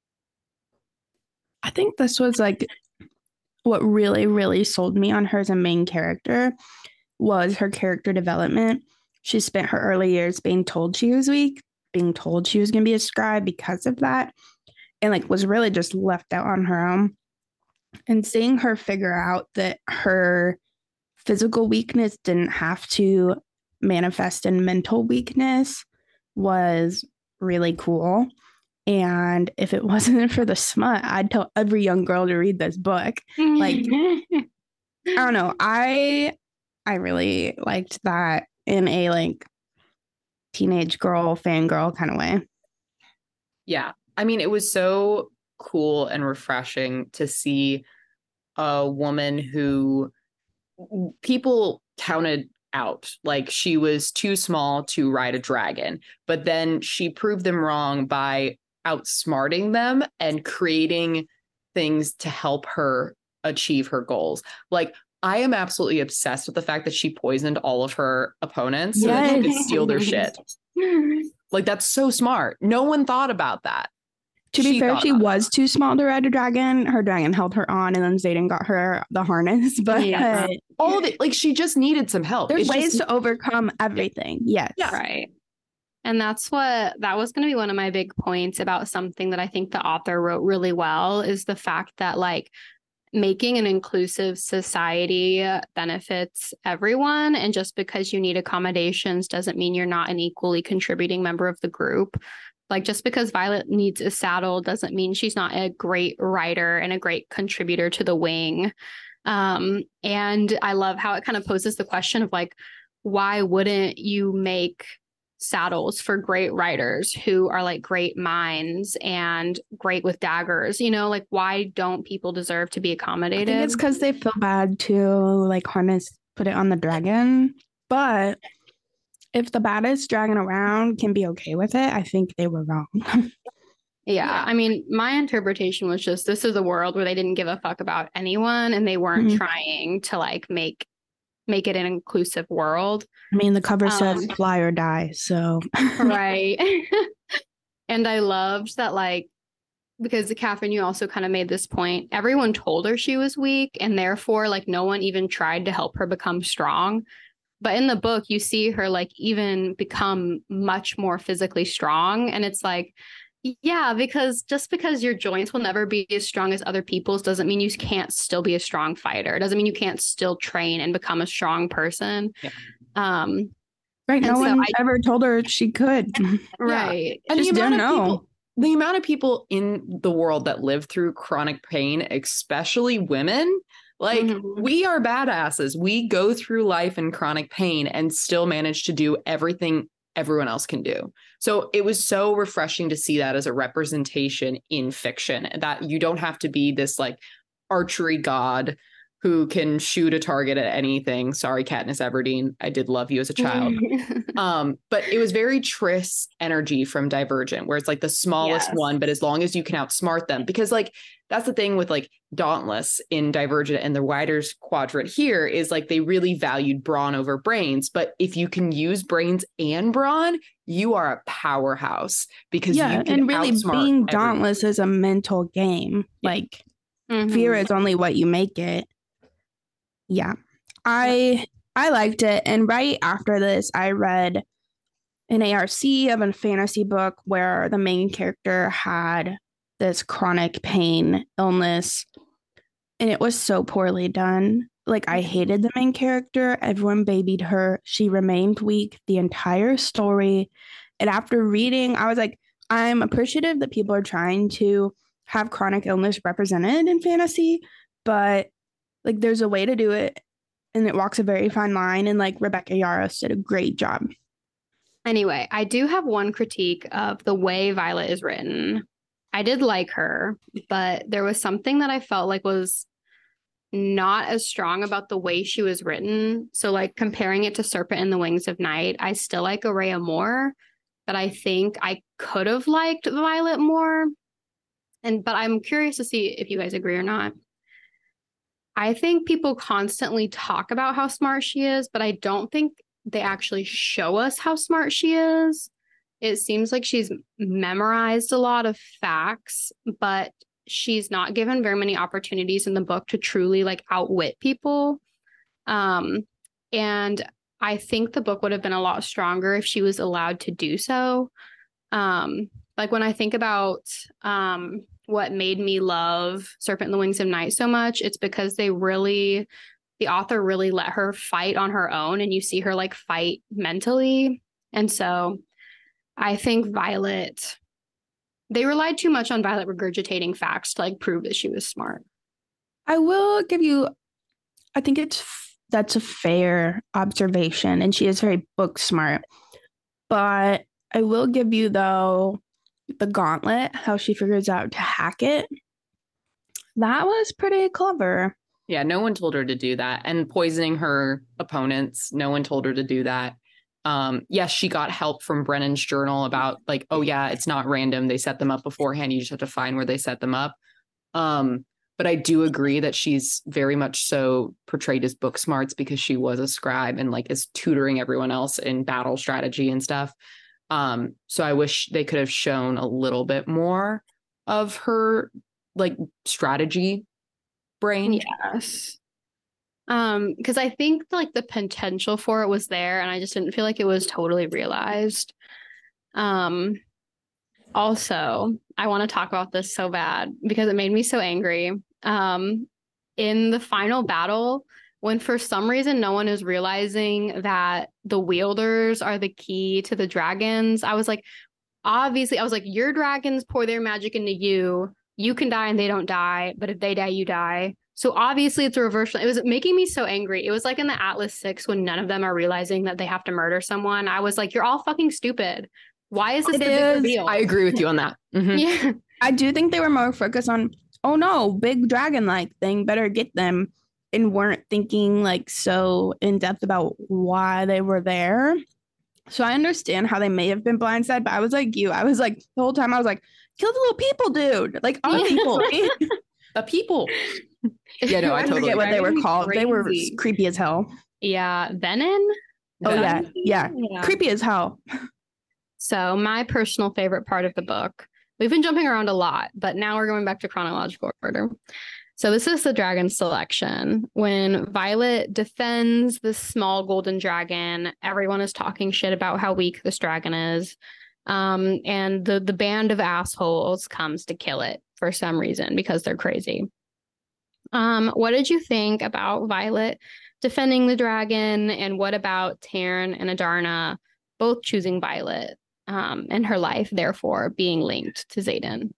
I think this was like what really, really sold me on her as a main character was her character development. She spent her early years being told she was weak, being told she was going to be a scribe because of that, and like was really just left out on her own. And seeing her figure out that her physical weakness didn't have to manifest in mental weakness was really cool. And if it wasn't for the smut, I'd tell every young girl to read this book. Like, I don't know. I I really liked that in a like teenage girl, fangirl kind of way. Yeah. I mean, it was so cool and refreshing to see a woman who people counted out. Like she was too small to ride a dragon, but then she proved them wrong by outsmarting them and creating things to help her achieve her goals. Like I am absolutely obsessed with the fact that she poisoned all of her opponents so yes. that she could steal their shit. Like that's so smart. No one thought about that. To be she fair, she was that. too small to ride a dragon. Her dragon held her on, and then Xaden got her the harness. But yeah. all of it, like she just needed some help. There's it's ways just, to overcome everything. Yes. Yeah. Right. And that's what that was going to be one of my big points about something that I think the author wrote really well is the fact that like making an inclusive society benefits everyone. And just because you need accommodations doesn't mean you're not an equally contributing member of the group. Like just because Violet needs a saddle doesn't mean she's not a great writer and a great contributor to the wing. Um, and I love how it kind of poses the question of like, why wouldn't you make saddles for great writers who are like great minds and great with daggers? You know, like why don't people deserve to be accommodated? I think it's because they feel bad to like harness, put it on the dragon. But if the baddest dragon around can be okay with it, I think they were wrong. yeah, yeah. I mean, my interpretation was just this is a world where they didn't give a fuck about anyone and they weren't mm-hmm. trying to like make make it an inclusive world. I mean, the cover um, says fly or die, so. Right. And I loved that, like, because Catherine, you also kind of made this point. Everyone told her she was weak, and therefore, like, no one even tried to help her become strong. But in the book, you see her like even become much more physically strong. And it's like, yeah, because just because your joints will never be as strong as other people's doesn't mean you can't still be a strong fighter. It doesn't mean you can't still train and become a strong person. Yeah. Um, right. No so one I, ever told her she could. Right. Yeah. And the amount of know. people, the amount of people in the world that live through chronic pain, especially women, like mm-hmm. we are badasses. We go through life in chronic pain and still manage to do everything everyone else can do. So it was so refreshing to see that as a representation in fiction, that you don't have to be this like archery god who can shoot a target at anything. Sorry, Katniss Everdeen. I did love you as a child. um, but it was very Triss energy from Divergent, where it's like the smallest yes. one, but as long as you can outsmart them, because like, that's the thing with like Dauntless in Divergent and the Writers Quadrant here is like they really valued brawn over brains. But if you can use brains and brawn, you are a powerhouse because yeah, you can and really outsmart being everyone. dauntless is a mental game. Yeah. Like mm-hmm. fear is only what you make it. Yeah, I I liked it. And right after this, I read an A R C of a fantasy book where the main character had this chronic pain illness, and it was so poorly done. Like I hated the main character. Everyone babied her. She remained weak the entire story. And after reading, I was like, I'm appreciative that people are trying to have chronic illness represented in fantasy, but like there's a way to do it, and it walks a very fine line. And like Rebecca Yarros did a great job. Anyway, I do have one critique of the way Violet is written. I did like her, but there was something that I felt like was not as strong about the way she was written. So like comparing it to Serpent and the Wings of Night, I still like Araya more, but I think I could have liked Violet more. And but I'm curious to see if you guys agree or not. I think people constantly talk about how smart she is, but I don't think they actually show us how smart she is. It seems like she's memorized a lot of facts, but she's not given very many opportunities in the book to truly like outwit people. Um, and I think the book would have been a lot stronger if she was allowed to do so. Um, like when I think about um, what made me love Serpent and the Wings of Night so much, it's because they really, the author really let her fight on her own, and you see her like fight mentally. And so I think Violet, they relied too much on Violet regurgitating facts to like prove that she was smart. I will give you, I think it's, that's a fair observation, and she is very book smart. But I will give you, though, the gauntlet, how she figures out to hack it. That was pretty clever. Yeah, no one told her to do that. And poisoning her opponents, no one told her to do that. Um, yes, she got help from Brennan's journal about like, oh yeah, it's not random. They set them up beforehand. You just have to find where they set them up. Um, but I do agree that she's very much so portrayed as book smarts because she was a scribe and like is tutoring everyone else in battle strategy and stuff. Um, so I wish they could have shown a little bit more of her like strategy brain. Yes. Um, because I think like the potential for it was there, and I just didn't feel like it was totally realized. Um, also, I want to talk about this so bad because it made me so angry. Um, in the final battle, when for some reason no one is realizing that the wielders are the key to the dragons, I was like, obviously, I was like, your dragons pour their magic into you. You can die and they don't die, but if they die, you die. So obviously it's a reversal. It was making me so angry. It was like in the Atlas Six when none of them are realizing that they have to murder someone. I was like, you're all fucking stupid. Why is this It the big is. reveal? I agree with you on that. Mm-hmm. Yeah. I do think they were more focused on, oh no, big dragon-like thing, better get them, and weren't thinking like so in depth about why they were there. So I understand how they may have been blindsided, but I was like you. I was like, the whole time I was like, kill the little people, dude. Like, our people. The people. Yeah, no, I, I totally forget what they were Crazy. called. They were creepy as hell. Yeah. Venom? Oh, yeah. Venom? Yeah. Yeah. Creepy as hell. So my personal favorite part of the book, we've been jumping around a lot, but now we're going back to chronological order. So this is the dragon selection. When Violet defends this small golden dragon, everyone is talking shit about how weak this dragon is. Um, and the, the band of assholes comes to kill it for some reason because they're crazy. Um, what did you think about Violet defending the dragon? And what about Tairn and Adarna both choosing Violet um, and her life, therefore, being linked to Xaden?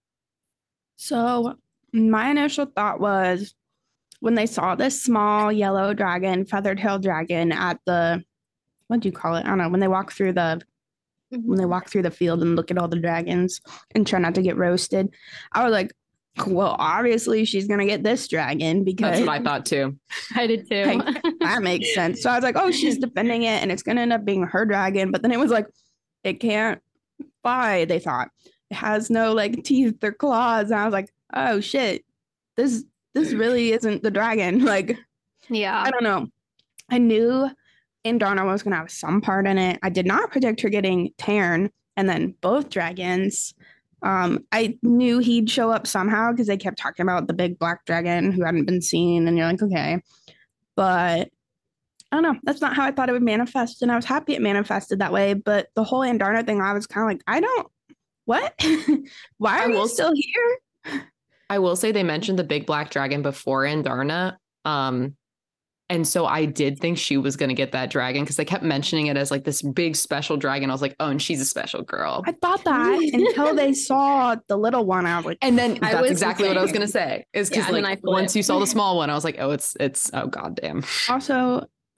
So my initial thought was when they saw this small yellow dragon, feather-tailed dragon at the, what do you call it? I don't know. When they walk through the, when they walk through the field and look at all the dragons and try not to get roasted, I was like, well, obviously she's going to get this dragon because That's what I thought too. I did too. like, that makes sense. So I was like, oh, she's defending it and it's going to end up being her dragon. But then it was like, it can't fly, they thought. It has no like teeth or claws. And I was like, oh shit, this this really isn't the dragon. Like, Yeah. I don't know. I knew Adarna was going to have some part in it. I did not predict her getting Tairn and then both dragons. Um, I knew he'd show up somehow because they kept talking about the big black dragon who hadn't been seen, and you're like, okay. But I don't know. That's not how I thought it would manifest, and I was happy it manifested that way. But the whole Adarna thing, I was kind of like, I don't. What? Why are I you will- still here? I will say they mentioned the big black dragon before Adarna. Um, and so I did think she was going to get that dragon because they kept mentioning it as like this big special dragon. I was like, oh, and she's a special girl. I thought that until they saw the little one. I was like, And then I that's was exactly what I was going to say is because Yeah, and then like I flipped. once you saw the small one, I was like, oh, it's, it's, oh, goddamn. also,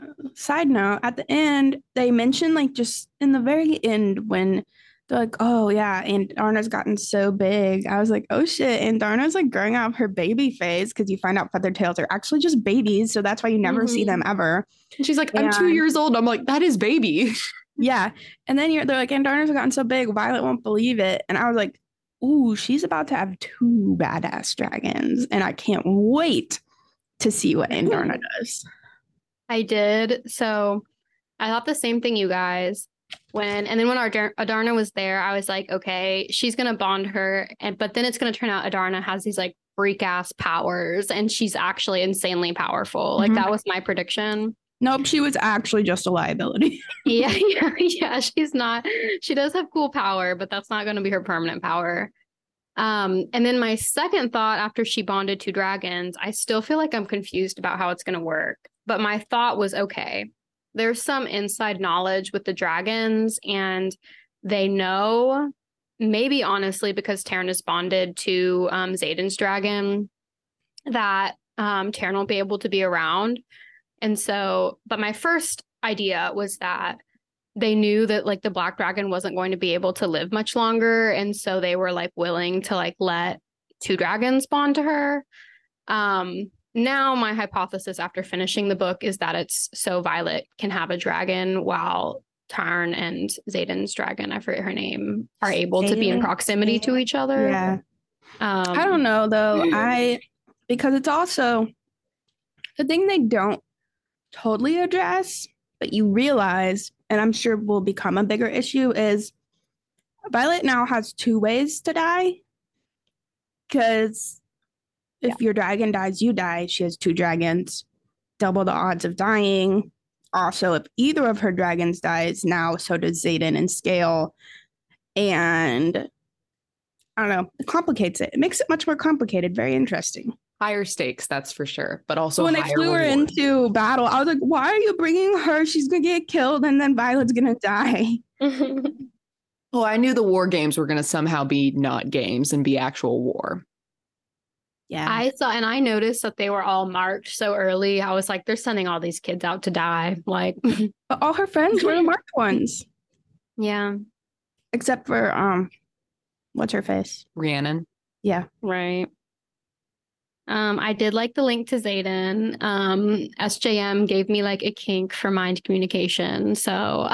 side note, at the end, they mentioned like just in the very end when they're like, oh yeah, and Darna's gotten so big. I was like, oh shit. And Darna's like growing out of her baby phase because you find out feather tails are actually just babies. So that's why you never Mm-hmm. see them ever. And she's like, I'm And- two years old. I'm like, that is baby. Yeah. And then you're they're like, and Darna's gotten so big, Violet won't believe it. And I was like, ooh, she's about to have two badass dragons. And I can't wait to see what Andarna does. I did. So I thought the same thing, you guys. When and then when Adar- Adarna was there, I was like, okay, she's gonna bond her, and but then it's gonna turn out Adarna has these like freak ass powers, and she's actually insanely powerful. Like Mhm. that was my prediction. Nope, she was actually just a liability. Yeah, yeah, yeah. She's not. She does have cool power, but that's not going to be her permanent power. Um, and then my second thought after she bonded two dragons, I still feel like I'm confused about how it's going to work. But my thought was, okay, there's some inside knowledge with the dragons, and they know, maybe honestly, because Taryn is bonded to um, Xaden's dragon, that um, Taryn will be able to be around. And so, but my first idea was that they knew that like the black dragon wasn't going to be able to live much longer. And so they were like willing to like let two dragons bond to her. Um, now my hypothesis after finishing the book is that it's so Violet can have a dragon while Tarn and Xaden's dragon, I forget her name, are able to be in Xaden? proximity to each other. Yeah. Um, I don't know though. I because it's also the thing they don't totally address, but you realize, and I'm sure will become a bigger issue, is Violet now has two ways to die. Because if your dragon dies, you die. She has two dragons, double the odds of dying. Also, if either of her dragons dies now, so does Xaden and Scale. And I don't know, it complicates it. It makes it much more complicated. Very interesting. Higher stakes, that's for sure. But also So when they higher flew her reward. into battle, I was like, why are you bringing her? She's going to get killed and then Violet's going to die. Oh, I knew the war games were going to somehow be not games and be actual war. Yeah. I saw, and I noticed that they were all marked so early. I was like, they're sending all these kids out to die. Like, But all her friends were the marked ones. yeah, Except for, um, what's her face? Rhiannon. Yeah. right. Um, I did like the link to Xaden. Um, S J M gave me like a kink for mind communication. So,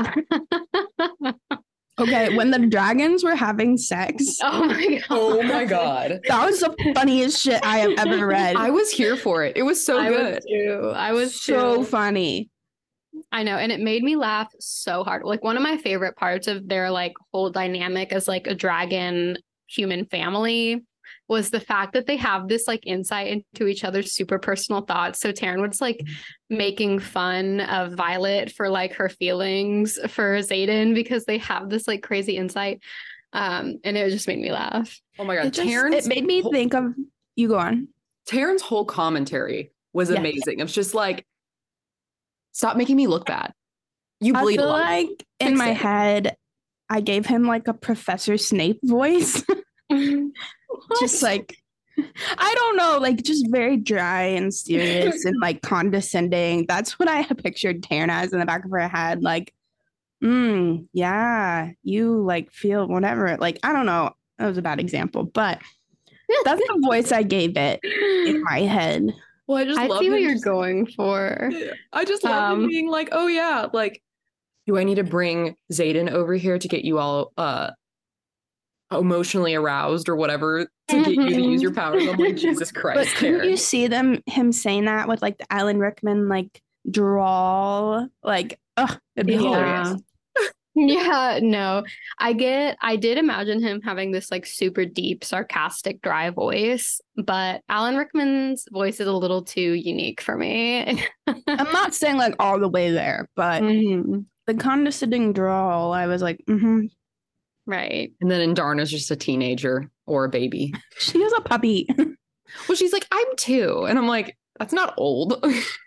Okay, when the dragons were having sex, oh my god, Oh my God. that was the funniest shit I have ever read. I was here for it. It was so I good. was too. I was so too. funny. I know, and it made me laugh so hard. Like one of my favorite parts of their like whole dynamic as like a dragon human family was the fact that they have this like insight into each other's super personal thoughts. So Taryn was like making fun of Violet for like her feelings for Xaden because they have this like crazy insight. Um, and it just made me laugh. Oh my God. It, just, Taryn's it made me whole- think of you go on. Taryn's whole commentary was Yes. amazing. It's just like, stop making me look bad. You I bleed a feel lot. like in Fix my it. head, I gave him like a Professor Snape voice. Just like I don't know, like just very dry and serious and like condescending. That's what I had pictured Taryn as in the back of her head. Like, mm, yeah, you like feel whatever. Like, I don't know. That was a bad example, but that's the voice I gave it in my head. Well, I just I love see what him you're just- going for. I just love him Um, being like, oh yeah, like, do I need to bring Xaden over here to get you all uh emotionally aroused or whatever to get you to use your powers? I'm like, Jesus But Christ, couldn't Taryn. you see them him saying that with like the Alan Rickman like drawl? Like, ugh, it'd be Yeah. hilarious. Yeah, no. I get I did imagine him having this like super deep, sarcastic, dry voice, but Alan Rickman's voice is a little too unique for me. I'm not saying like all the way there, but Mhm. the condescending drawl, I was like, mm-hmm. Right. And then Darna's just a teenager or a baby. She is a puppy. Well, she's like, I'm two. And I'm like, that's not old.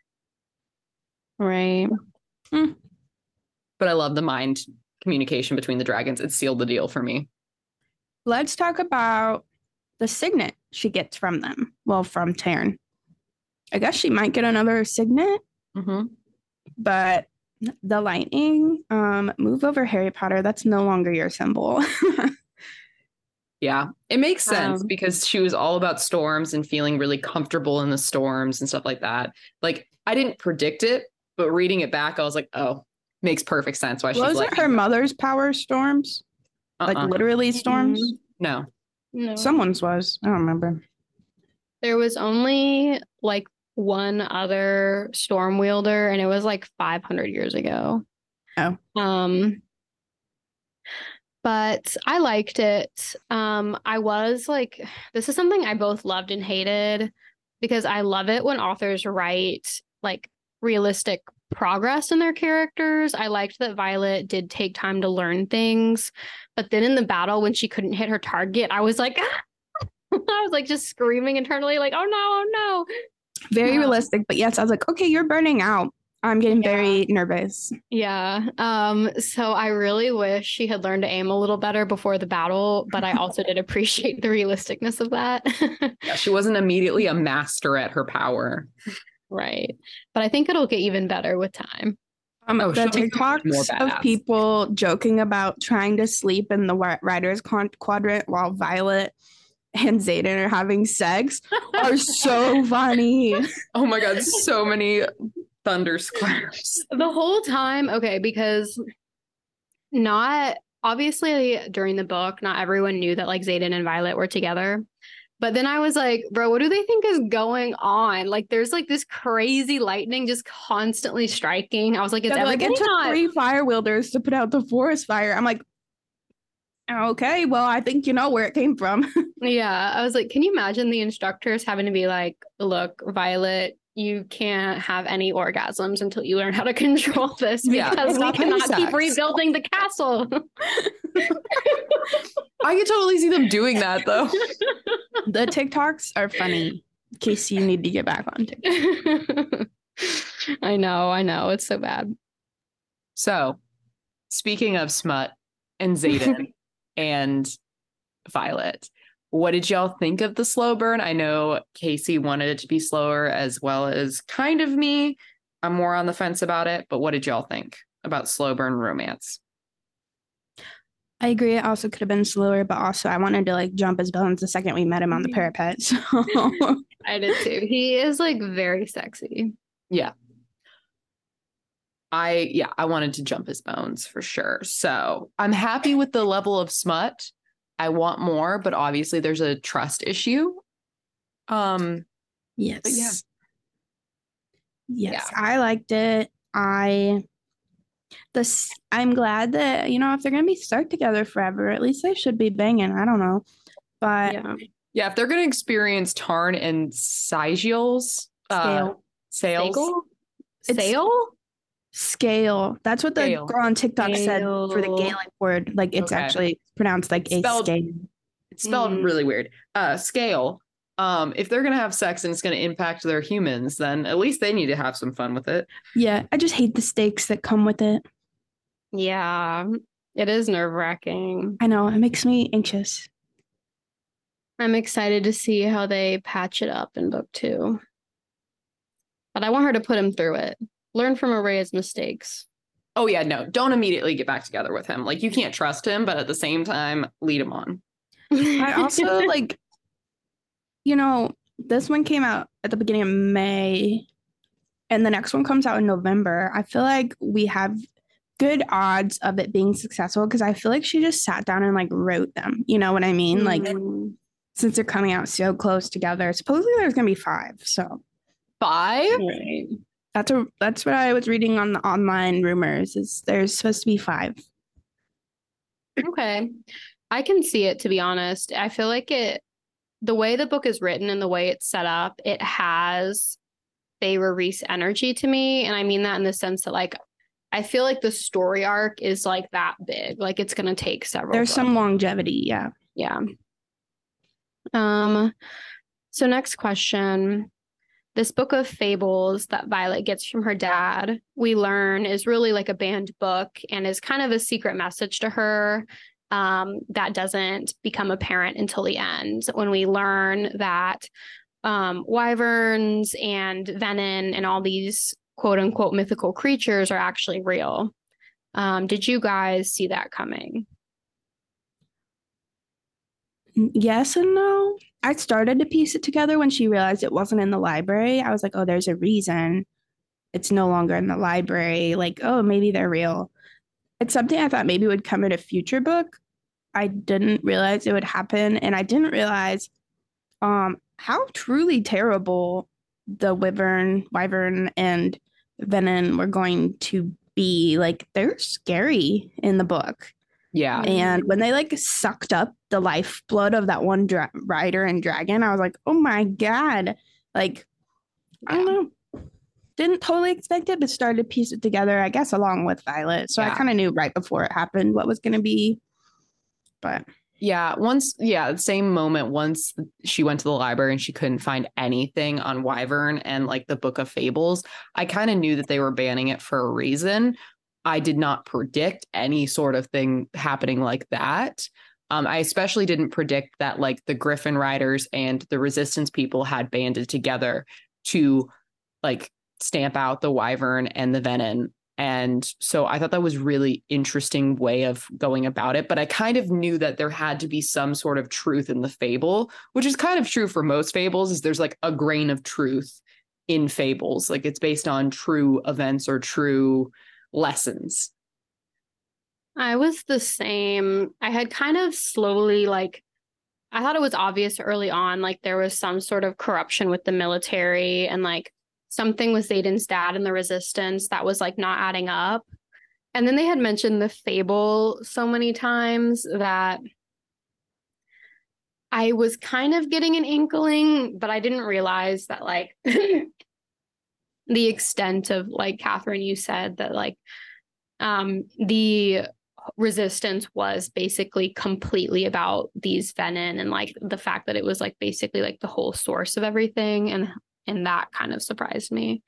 Right. But I love the mind communication between the dragons. It sealed the deal for me. Let's talk about the signet she gets from them. Well, from Taryn. I guess she might get another signet. Mm-hmm. but the lightning, um, move over Harry Potter. That's no longer your symbol. Yeah, it makes sense Um, because she was all about storms and feeling really comfortable in the storms and stuff like that. Like, I didn't predict it, but reading it back, I was like, oh, makes perfect sense why she's Wasn't like her mother's power storms? uh-uh. Like literally storms? No. No. Someone's was. I don't remember. There was only like one other storm wielder, and it was like five hundred years ago. Oh. Um, but I liked it. Um, I was like, this is something I both loved and hated because I love it when authors write like realistic progress in their characters. I liked that Violet did take time to learn things, but then in the battle when she couldn't hit her target, I was like, I was like just screaming internally, like, oh no, oh no. Very Um, realistic, but yes, I was like, okay, you're burning out. I'm getting Yeah. very nervous. Yeah. Um, so I really wish she had learned to aim a little better before the battle, but I also did appreciate the realisticness of that. Yeah, she wasn't immediately a master at her power. Right. But I think it'll get even better with time. Um, Oh, the she'll be more TikToks of badass. people joking about trying to sleep in the wi- writer's con- quadrant while Violet and Xaden are having sex are so funny. Oh my god, so many thunder squares. The whole time, okay, because not obviously during the book, not everyone knew that like Xaden and Violet were together. But then I was like, bro, what do they think is going on? Like, there's like this crazy lightning just constantly striking. I was like, it's Yeah, like it everybody took not- three fire wielders to put out the forest fire. I'm like, okay, well, I think you know where it came from. Yeah, I was like, can you imagine the instructors having to be like, look, Violet, you can't have any orgasms until you learn how to control this Yeah, because we stop having cannot keep sex." rebuilding the castle. I could totally see them doing that though. The TikToks are funny. Casey, you need to get back on TikTok. I know, I know. It's so bad. So, speaking of smut and Xaden and Violet, what did y'all think of the slow burn? I know Casey wanted it to be slower as well as kind of me. I'm more on the fence about it, but what did y'all think about slow burn romance? I agree. It also could have been slower, but also I wanted to like jump his bones the second we met him on the parapet. So I did too. He is like very sexy. Yeah. I, yeah, I wanted to jump his bones for sure. So I'm happy with the level of smut. I want more, but obviously there's a trust issue. Um, yes. But yeah. Yes, I liked it. I this I'm glad that, you know, if they're gonna be stuck together forever, at least they should be banging. I don't know. But Yeah. yeah, if they're going to experience Tarn and Sigil's uh, scale. sales, Sale? It's- Sale? Scale. That's what the Scale. girl on TikTok said for the Scale. Gaelic word. Like it's Okay. actually pronounced like a Spelled- scale. it's spelled Mm. really weird. Uh, scale. Um, if they're going to have sex and it's going to impact their humans, then at least they need to have some fun with it. Yeah, I just hate the stakes that come with it. Yeah. It is nerve wracking. I know, it makes me anxious. I'm excited to see how they patch it up in book two. But I want her to put him through it. Learn from Araya's mistakes. Oh yeah, no, don't immediately get back together with him. Like you can't trust him, but at the same time, lead him on. I also like, you know, this one came out at the beginning of May and the next one comes out in November. I feel like we have good odds of it being successful because I feel like she just sat down and like wrote them. You know what I mean? Like, Mm. since they're coming out so close together, supposedly there's gonna be five. So Five? Right. that's a that's what I was reading on the online rumors. Is there's supposed to be five. Okay. I can see it, to be honest. I feel like it, the way the book is written and the way it's set up, it has Feyre Reese energy to me. And I mean that in the sense that, like, I feel like the story arc is like that big. Like, it's going to take several. There's books. some longevity. Yeah. Yeah. Um, so next question. This book of fables that Violet gets from her dad, we learn is really like a banned book and is kind of a secret message to her um, that doesn't become apparent until the end when we learn that um, wyverns and venom and all these quote unquote mythical creatures are actually real. Um, did you guys see that coming? Yes and no. I started to piece it together when she realized it wasn't in the library. I was like, oh, there's a reason it's no longer in the library. Like, oh, maybe they're real. It's something I thought maybe would come in a future book. I didn't realize it would happen. And I didn't realize um how truly terrible the wyvern, wyvern and venom were going to be. Like, they're scary in the book. Yeah. And when they like sucked up the lifeblood of that one dra- rider and dragon, I was like, oh my God. Like, I don't know. Didn't totally expect it, but started to piece it together, I guess, along with Violet. So Yeah. I kind of knew right before it happened what was going to be. But yeah, once, yeah, the same moment, once she went to the library and she couldn't find anything on Wyvern and like the Book of Fables, I kind of knew that they were banning it for a reason. I did not predict any sort of thing happening like that. Um, I especially didn't predict that like the Griffin Riders and the Resistance people had banded together to like stamp out the Wyvern and the Venom. And so I thought that was really interesting way of going about it. But I kind of knew that there had to be some sort of truth in the fable, which is kind of true for most fables, is there's like a grain of truth in fables. Like it's based on true events or true lessons. I was the same. I had kind of slowly, like, I thought it was obvious early on, like there was some sort of corruption with the military and like something with Xaden's dad and the resistance that was like not adding up. And then they had mentioned the fable so many times that I was kind of getting an inkling, but I didn't realize that like the extent of, like Catherine, you said that like um the resistance was basically completely about these venom and like the fact that it was like basically like the whole source of everything, and and that kind of surprised me.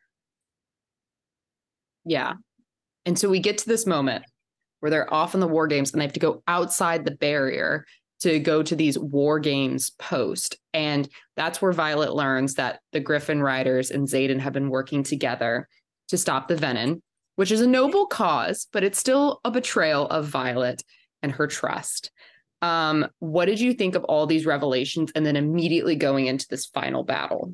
Yeah. And so we get to this moment where they're off in the war games and they have to go outside the barrier to go to these war games post. And that's where Violet learns that the Griffin Riders and Xaden have been working together to stop the venom, which is a noble cause, but it's still a betrayal of Violet and her trust. Um, what did you think of all these revelations and then immediately going into this final battle?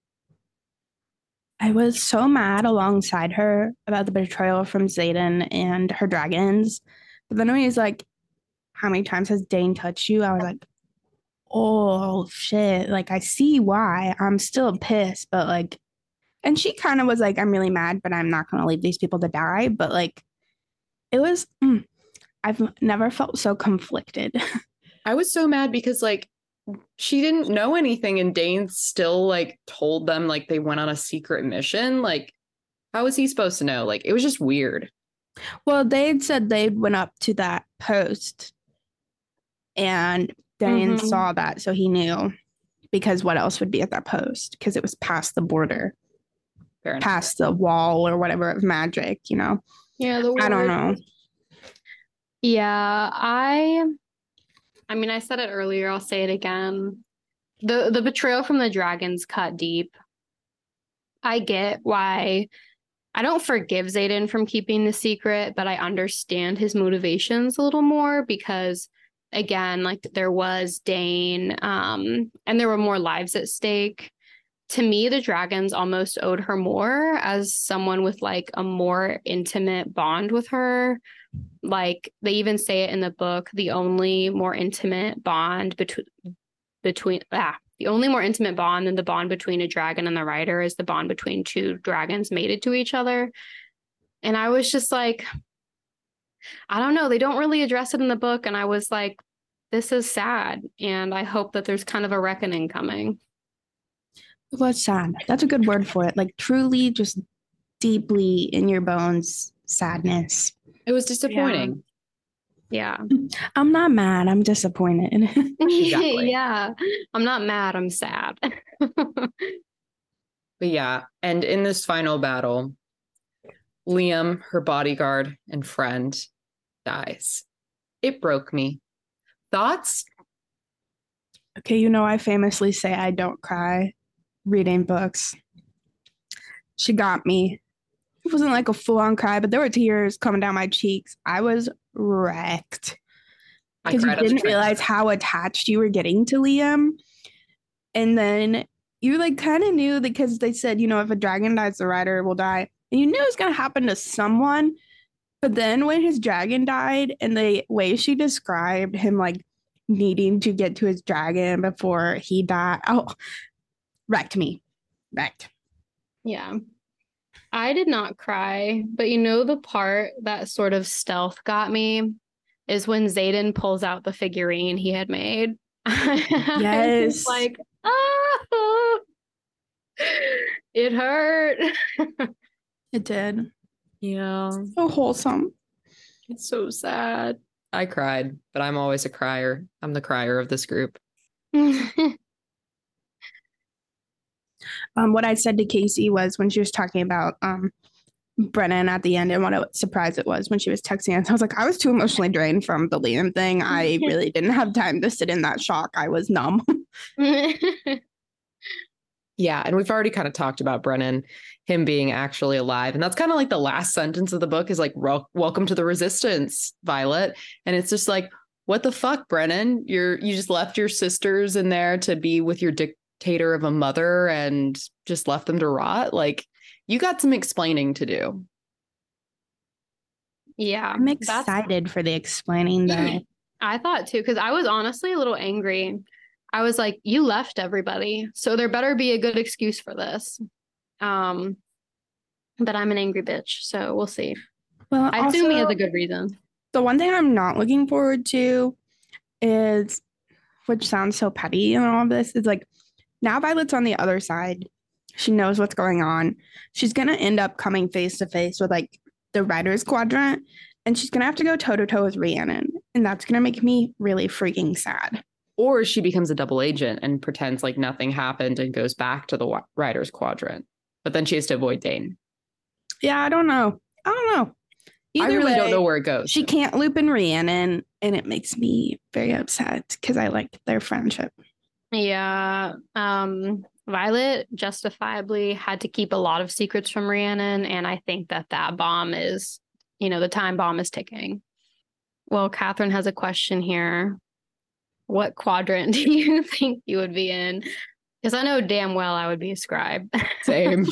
I was so mad alongside her about the betrayal from Xaden and her dragons. But then when he's like, how many times has Dane touched you? I was like, oh shit. Like, I see why. I'm still pissed, but like, and she kind of was like, I'm really mad, but I'm not going to leave these people to die. But like, it was, mm, I've never felt so conflicted. I was so mad because like, she didn't know anything and Dane still like told them like they went on a secret mission. Like, how was he supposed to know? Like, it was just weird. Well, they had said they went up to that post and Dane Mhm. saw that. So he knew, because what else would be at that post? Because it was past the border, Fair enough. past the wall or whatever of magic, you know? Yeah, the I don't word. know. Yeah, I I mean, I said it earlier, I'll say it again. The the betrayal from the dragons cut deep. I get why I don't forgive Xaden from keeping the secret, but I understand his motivations a little more because again, like there was Dane, um, and there were more lives at stake. To me, the dragons almost owed her more as someone with like a more intimate bond with her. Like they even say it in the book, the only more intimate bond between between ah, the only more intimate bond than the bond between a dragon and the rider is the bond between two dragons mated to each other. And I was just like, I don't know, they don't really address it in the book, and I was like, this is sad, and I hope that there's kind of a reckoning coming. It was sad. That's a good word for it. Like, truly, just deeply in your bones, sadness. It was disappointing. Yeah. I'm not mad. I'm disappointed. Exactly. Yeah. I'm not mad. I'm sad. But yeah, and in this final battle, Liam, her bodyguard and friend, dies. It broke me. Thoughts? Okay, you know, I famously say I don't cry reading books. She got me. It wasn't like a full-on cry, but there were tears coming down my cheeks. I was wrecked because you didn't realize how attached you were getting to Liam. And then you like kind of knew because they said, you know, if a dragon dies, the rider will die. And you knew it was going to happen to someone. But then when his dragon died and the way she described him like needing to get to his dragon before he died, oh, wrecked me. Wrecked. Yeah. I did not cry, but you know the part that sort of stealth got me is when Xaden pulls out the figurine he had made. Yes. Like, ah, it hurt. It did. Yeah. So wholesome. It's so sad. I cried, but I'm always a crier. I'm the crier of this group. Um, what I said to Casey was when she was talking about um, Brennan at the end and what a surprise it was when she was texting us. I was like, I was too emotionally drained from the Liam thing. I really didn't have time to sit in that shock. I was numb. Yeah, and we've already kind of talked about Brennan, him being actually alive. And that's kind of like the last sentence of the book is like, welcome to the resistance, Violet. And it's just like, what the fuck, Brennan? You're you just left your sisters in there to be with your dictator of a mother and just left them to rot. Like, you got some explaining to do. Yeah. I'm excited for the explaining though. I thought too, because I was honestly a little angry. I was like, you left everybody, so there better be a good excuse for this. Um, but I'm an angry bitch, so we'll see. Well, I assume he has a good reason. The one thing I'm not looking forward to is, which sounds so petty in all of this, is like now Violet's on the other side. She knows what's going on. She's gonna end up coming face to face with like the Riders Quadrant, and she's gonna have to go toe to toe with Rhiannon, and that's gonna make me really freaking sad. Or she becomes a double agent and pretends like nothing happened and goes back to the Riders Quadrant. But then she has to avoid Dane. Yeah, I don't know. I don't know. Either I really way, don't know where it goes. She can't loop in Rhiannon, and it makes me very upset because I like their friendship. Yeah. Um, Violet justifiably had to keep a lot of secrets from Rhiannon, and I think that that bomb is, you know, the time bomb is ticking. Well, Catherine has a question here. What quadrant do you think you would be in? Because I know damn well I would be a scribe. Same.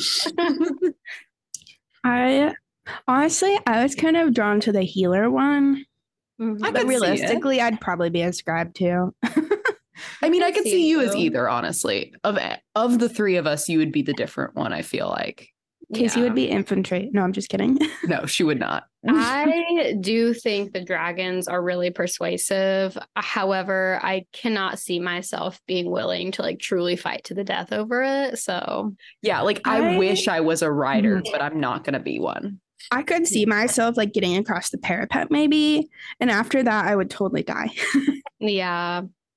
I honestly, I was kind of drawn to the healer one. Mm-hmm. But realistically, I'd probably be a scribe too. I mean, I, I could see, see you as either, honestly. Of of the three of us, you would be the different one, I feel like. Casey yeah. would be infantry. No, I'm just kidding. No, she would not. I do think the dragons are really persuasive. However, I cannot see myself being willing to like truly fight to the death over it. So yeah, like I, I wish I was a rider, mm-hmm. but I'm not going to be one. I could see myself like getting across the parapet maybe. And after that, I would totally die. Yeah.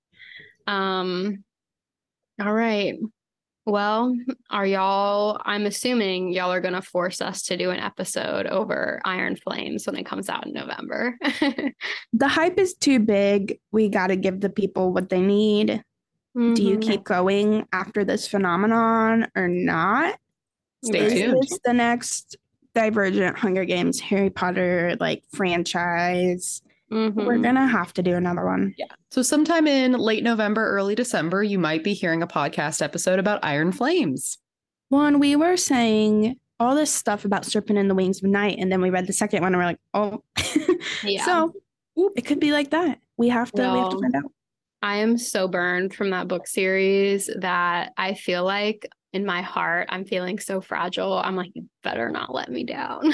Um. All right. Well, are y'all, I'm assuming y'all are going to force us to do an episode over Iron Flames when it comes out in November. The hype is too big. We got to give the people what they need. Mm-hmm. Do you keep going after this phenomenon or not? Stay tuned. Is this the next Divergent Hunger Games Harry Potter like franchise? Mm-hmm. We're going to have to do another one. Yeah. So sometime in late November, early December, you might be hearing a podcast episode about Iron Flames. Well, and we were saying all this stuff about Serpent in the Wings of Night, and then we read the second one and we're like, oh. Yeah. So it could be like that. We have to, well, we have to find out. I am so burned from that book series that I feel like in my heart, I'm feeling so fragile. I'm like, you better not let me down.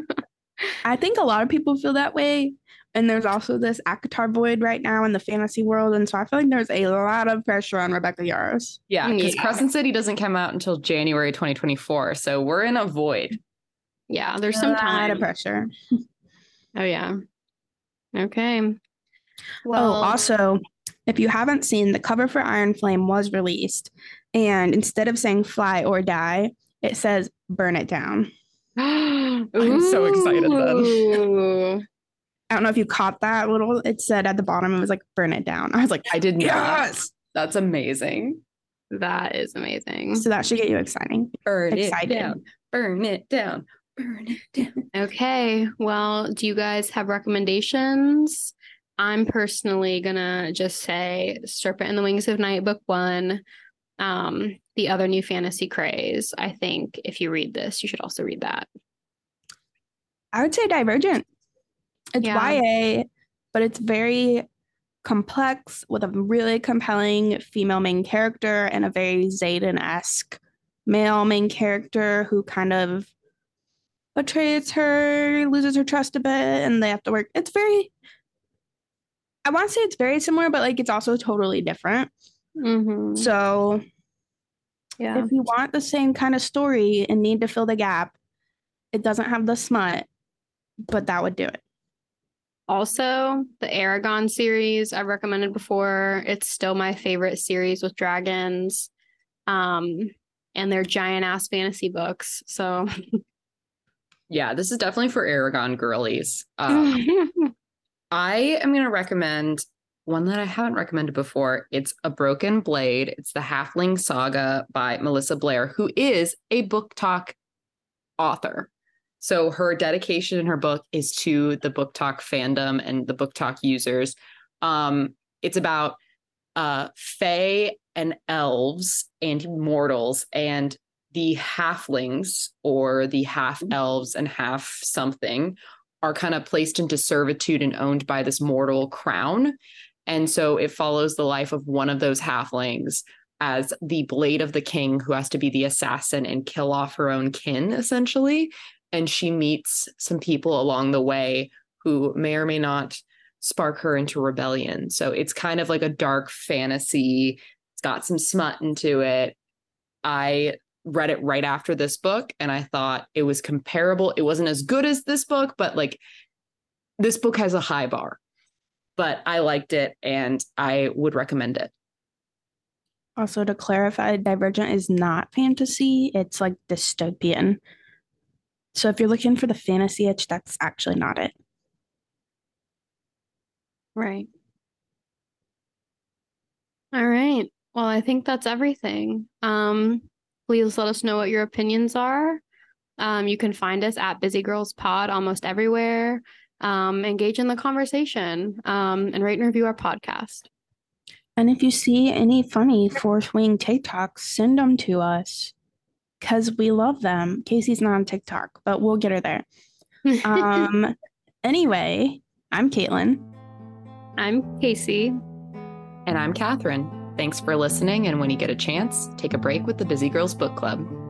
I think a lot of people feel that way. And there's also this ACOTAR void right now in the fantasy world. And so I feel like there's a lot of pressure on Rebecca Yarros. Yeah, because yeah. Crescent City doesn't come out until January twenty twenty-four. So we're in a void. Yeah, there's some time. A lot of pressure. Oh, yeah. Okay. Well, oh, also, if you haven't seen, the cover for Iron Flame was released. And instead of saying fly or die, it says burn it down. I'm so excited then. I don't know if you caught that little, it said at the bottom, it was like, burn it down. I was like, I didn't know. Yes! That's amazing. That is amazing. So that should get you exciting. Burn excited. It down. Burn it down. Burn it down. Okay. Well, do you guys have recommendations? I'm personally gonna just say Serpent and the Wings of Night, book one. Um, the other new fantasy craze. I think if you read this, you should also read that. I would say Divergent. It's Yeah. Y A, but it's very complex with a really compelling female main character and a very Xaden-esque male main character who kind of betrays her, loses her trust a bit, and they have to work. It's very, I want to say it's very similar, but like it's also totally different. Mm-hmm. So Yeah. if you want the same kind of story and need to fill the gap, it doesn't have the smut, but that would do it. Also, the Aragon series I've recommended before. It's still my favorite series with dragons. Um, and they're giant ass fantasy books. So Yeah, this is definitely for Aragon girlies. Um, I am going to recommend one that I haven't recommended before. It's A Broken Blade. It's the Halfling Saga by Melissa Blair, who is a book talk author. So her dedication in her book is to the book talk fandom and the book talk users. Um, it's about uh, fae and elves and mortals, and the halflings, or the half elves and half something, are kind of placed into servitude and owned by this mortal crown. And so it follows the life of one of those halflings as the blade of the king, who has to be the assassin and kill off her own kin, essentially. And she meets some people along the way who may or may not spark her into rebellion. So it's kind of like a dark fantasy. It's got some smut into it. I read it right after this book, and I thought it was comparable. It wasn't as good as this book, but like this book has a high bar. But I liked it, and I would recommend it. Also, to clarify, Divergent is not fantasy. It's like dystopian. So if you're looking for the fantasy itch, that's actually not it. Right. All right. Well, I think that's everything. Um, please let us know what your opinions are. Um, you can find us at Busy Girls Pod almost everywhere. Um, engage in the conversation, um, and rate and review our podcast. And if you see any funny Fourth Wing TikToks, send them to us because we love them. Casey's not on TikTok, but we'll get her there. Um, anyway, I'm Caitlin. I'm Casey. And I'm Catherine. Thanks for listening. And when you get a chance, take a break with the Busy Girls Book Club.